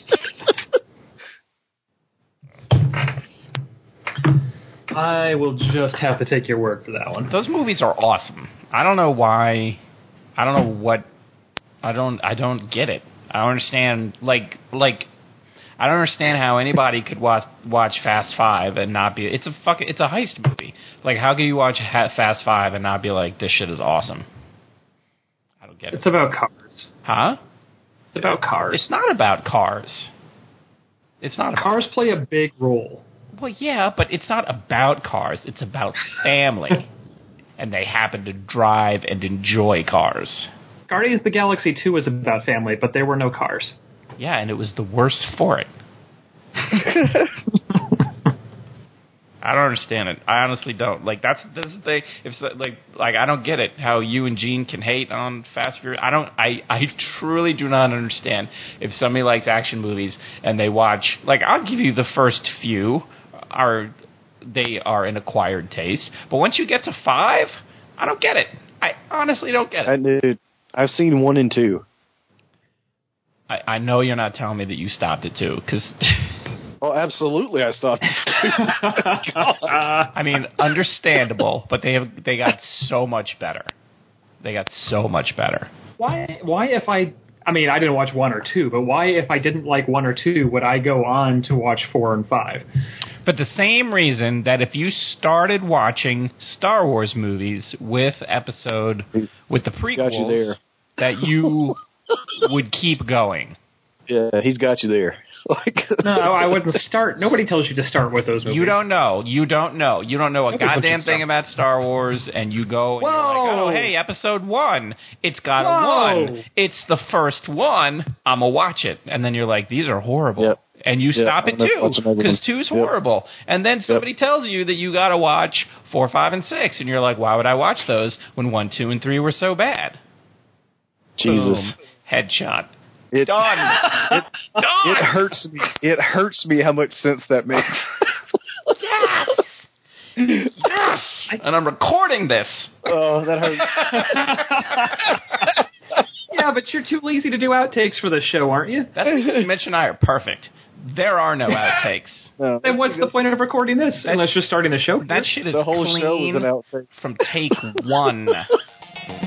I will just have to take your word for that one. Those movies are awesome. I don't know why. I don't know what. I don't. I don't get it. I don't understand. Like like. I don't understand how anybody could watch watch Fast Five and not be. It's a fuck. It's a heist movie. Like how can you watch ha- Fast Five and not be like this shit is awesome? I don't get it. It's about cars. Huh? It's about cars. It's not about cars. It's not. About, Cars play a big role. well, yeah, but it's not about cars. It's about family, and they happen to drive and enjoy cars. Guardians of the Galaxy two was about family, but there were no cars. Yeah, and it was the worst for it. I don't understand it. I honestly don't. Like that's this is the thing. If so- like like I don't get it. How you and Gene can hate on Fast and Furious. I don't. I I truly do not understand. If somebody likes action movies and they watch, like I'll give you the first few are they are an acquired taste. But once you get to five, I don't get it. I honestly don't get it. I, dude, I've seen one and two. I, I know you're not telling me that you stopped it too, because. Oh, absolutely, I stopped it too. I mean, understandable, but they have they got so much better. They got so much better. Why? Why if I? I mean, I didn't watch one or two, but why if I didn't like one or two would I go on to watch four and five? But the same reason that if you started watching Star Wars movies with episode with the prequels, got you there. that you would keep going. Yeah, he's got you there. Like, no, I wouldn't start. Nobody tells you to start with those movies. You don't know. You don't know. You don't know a Nobody goddamn thing about Star Wars, and you go and you're like, oh, hey, episode one. It's got Whoa. a one. It's the first one. I'm going to watch it. And then you're like, these are horrible. Yep. And you Yep. stop at two, because two's Yep. horrible. And then somebody Yep. tells you that you got to watch four, five, and six, and you're like, why would I watch those when one, two, and three were so bad? Jesus. Boom. Headshot. It, Done. It, Done. it hurts me. It hurts me how much sense that makes. Yes. Yes. And I'm recording this. Oh, that hurts. Yeah, but you're too lazy to do outtakes for this show, aren't you? That's because Mitch and I are perfect. There are no outtakes. No, Then what's the point of recording this? Unless you're starting the show. That shit is the whole clean show is an outtake. from take one.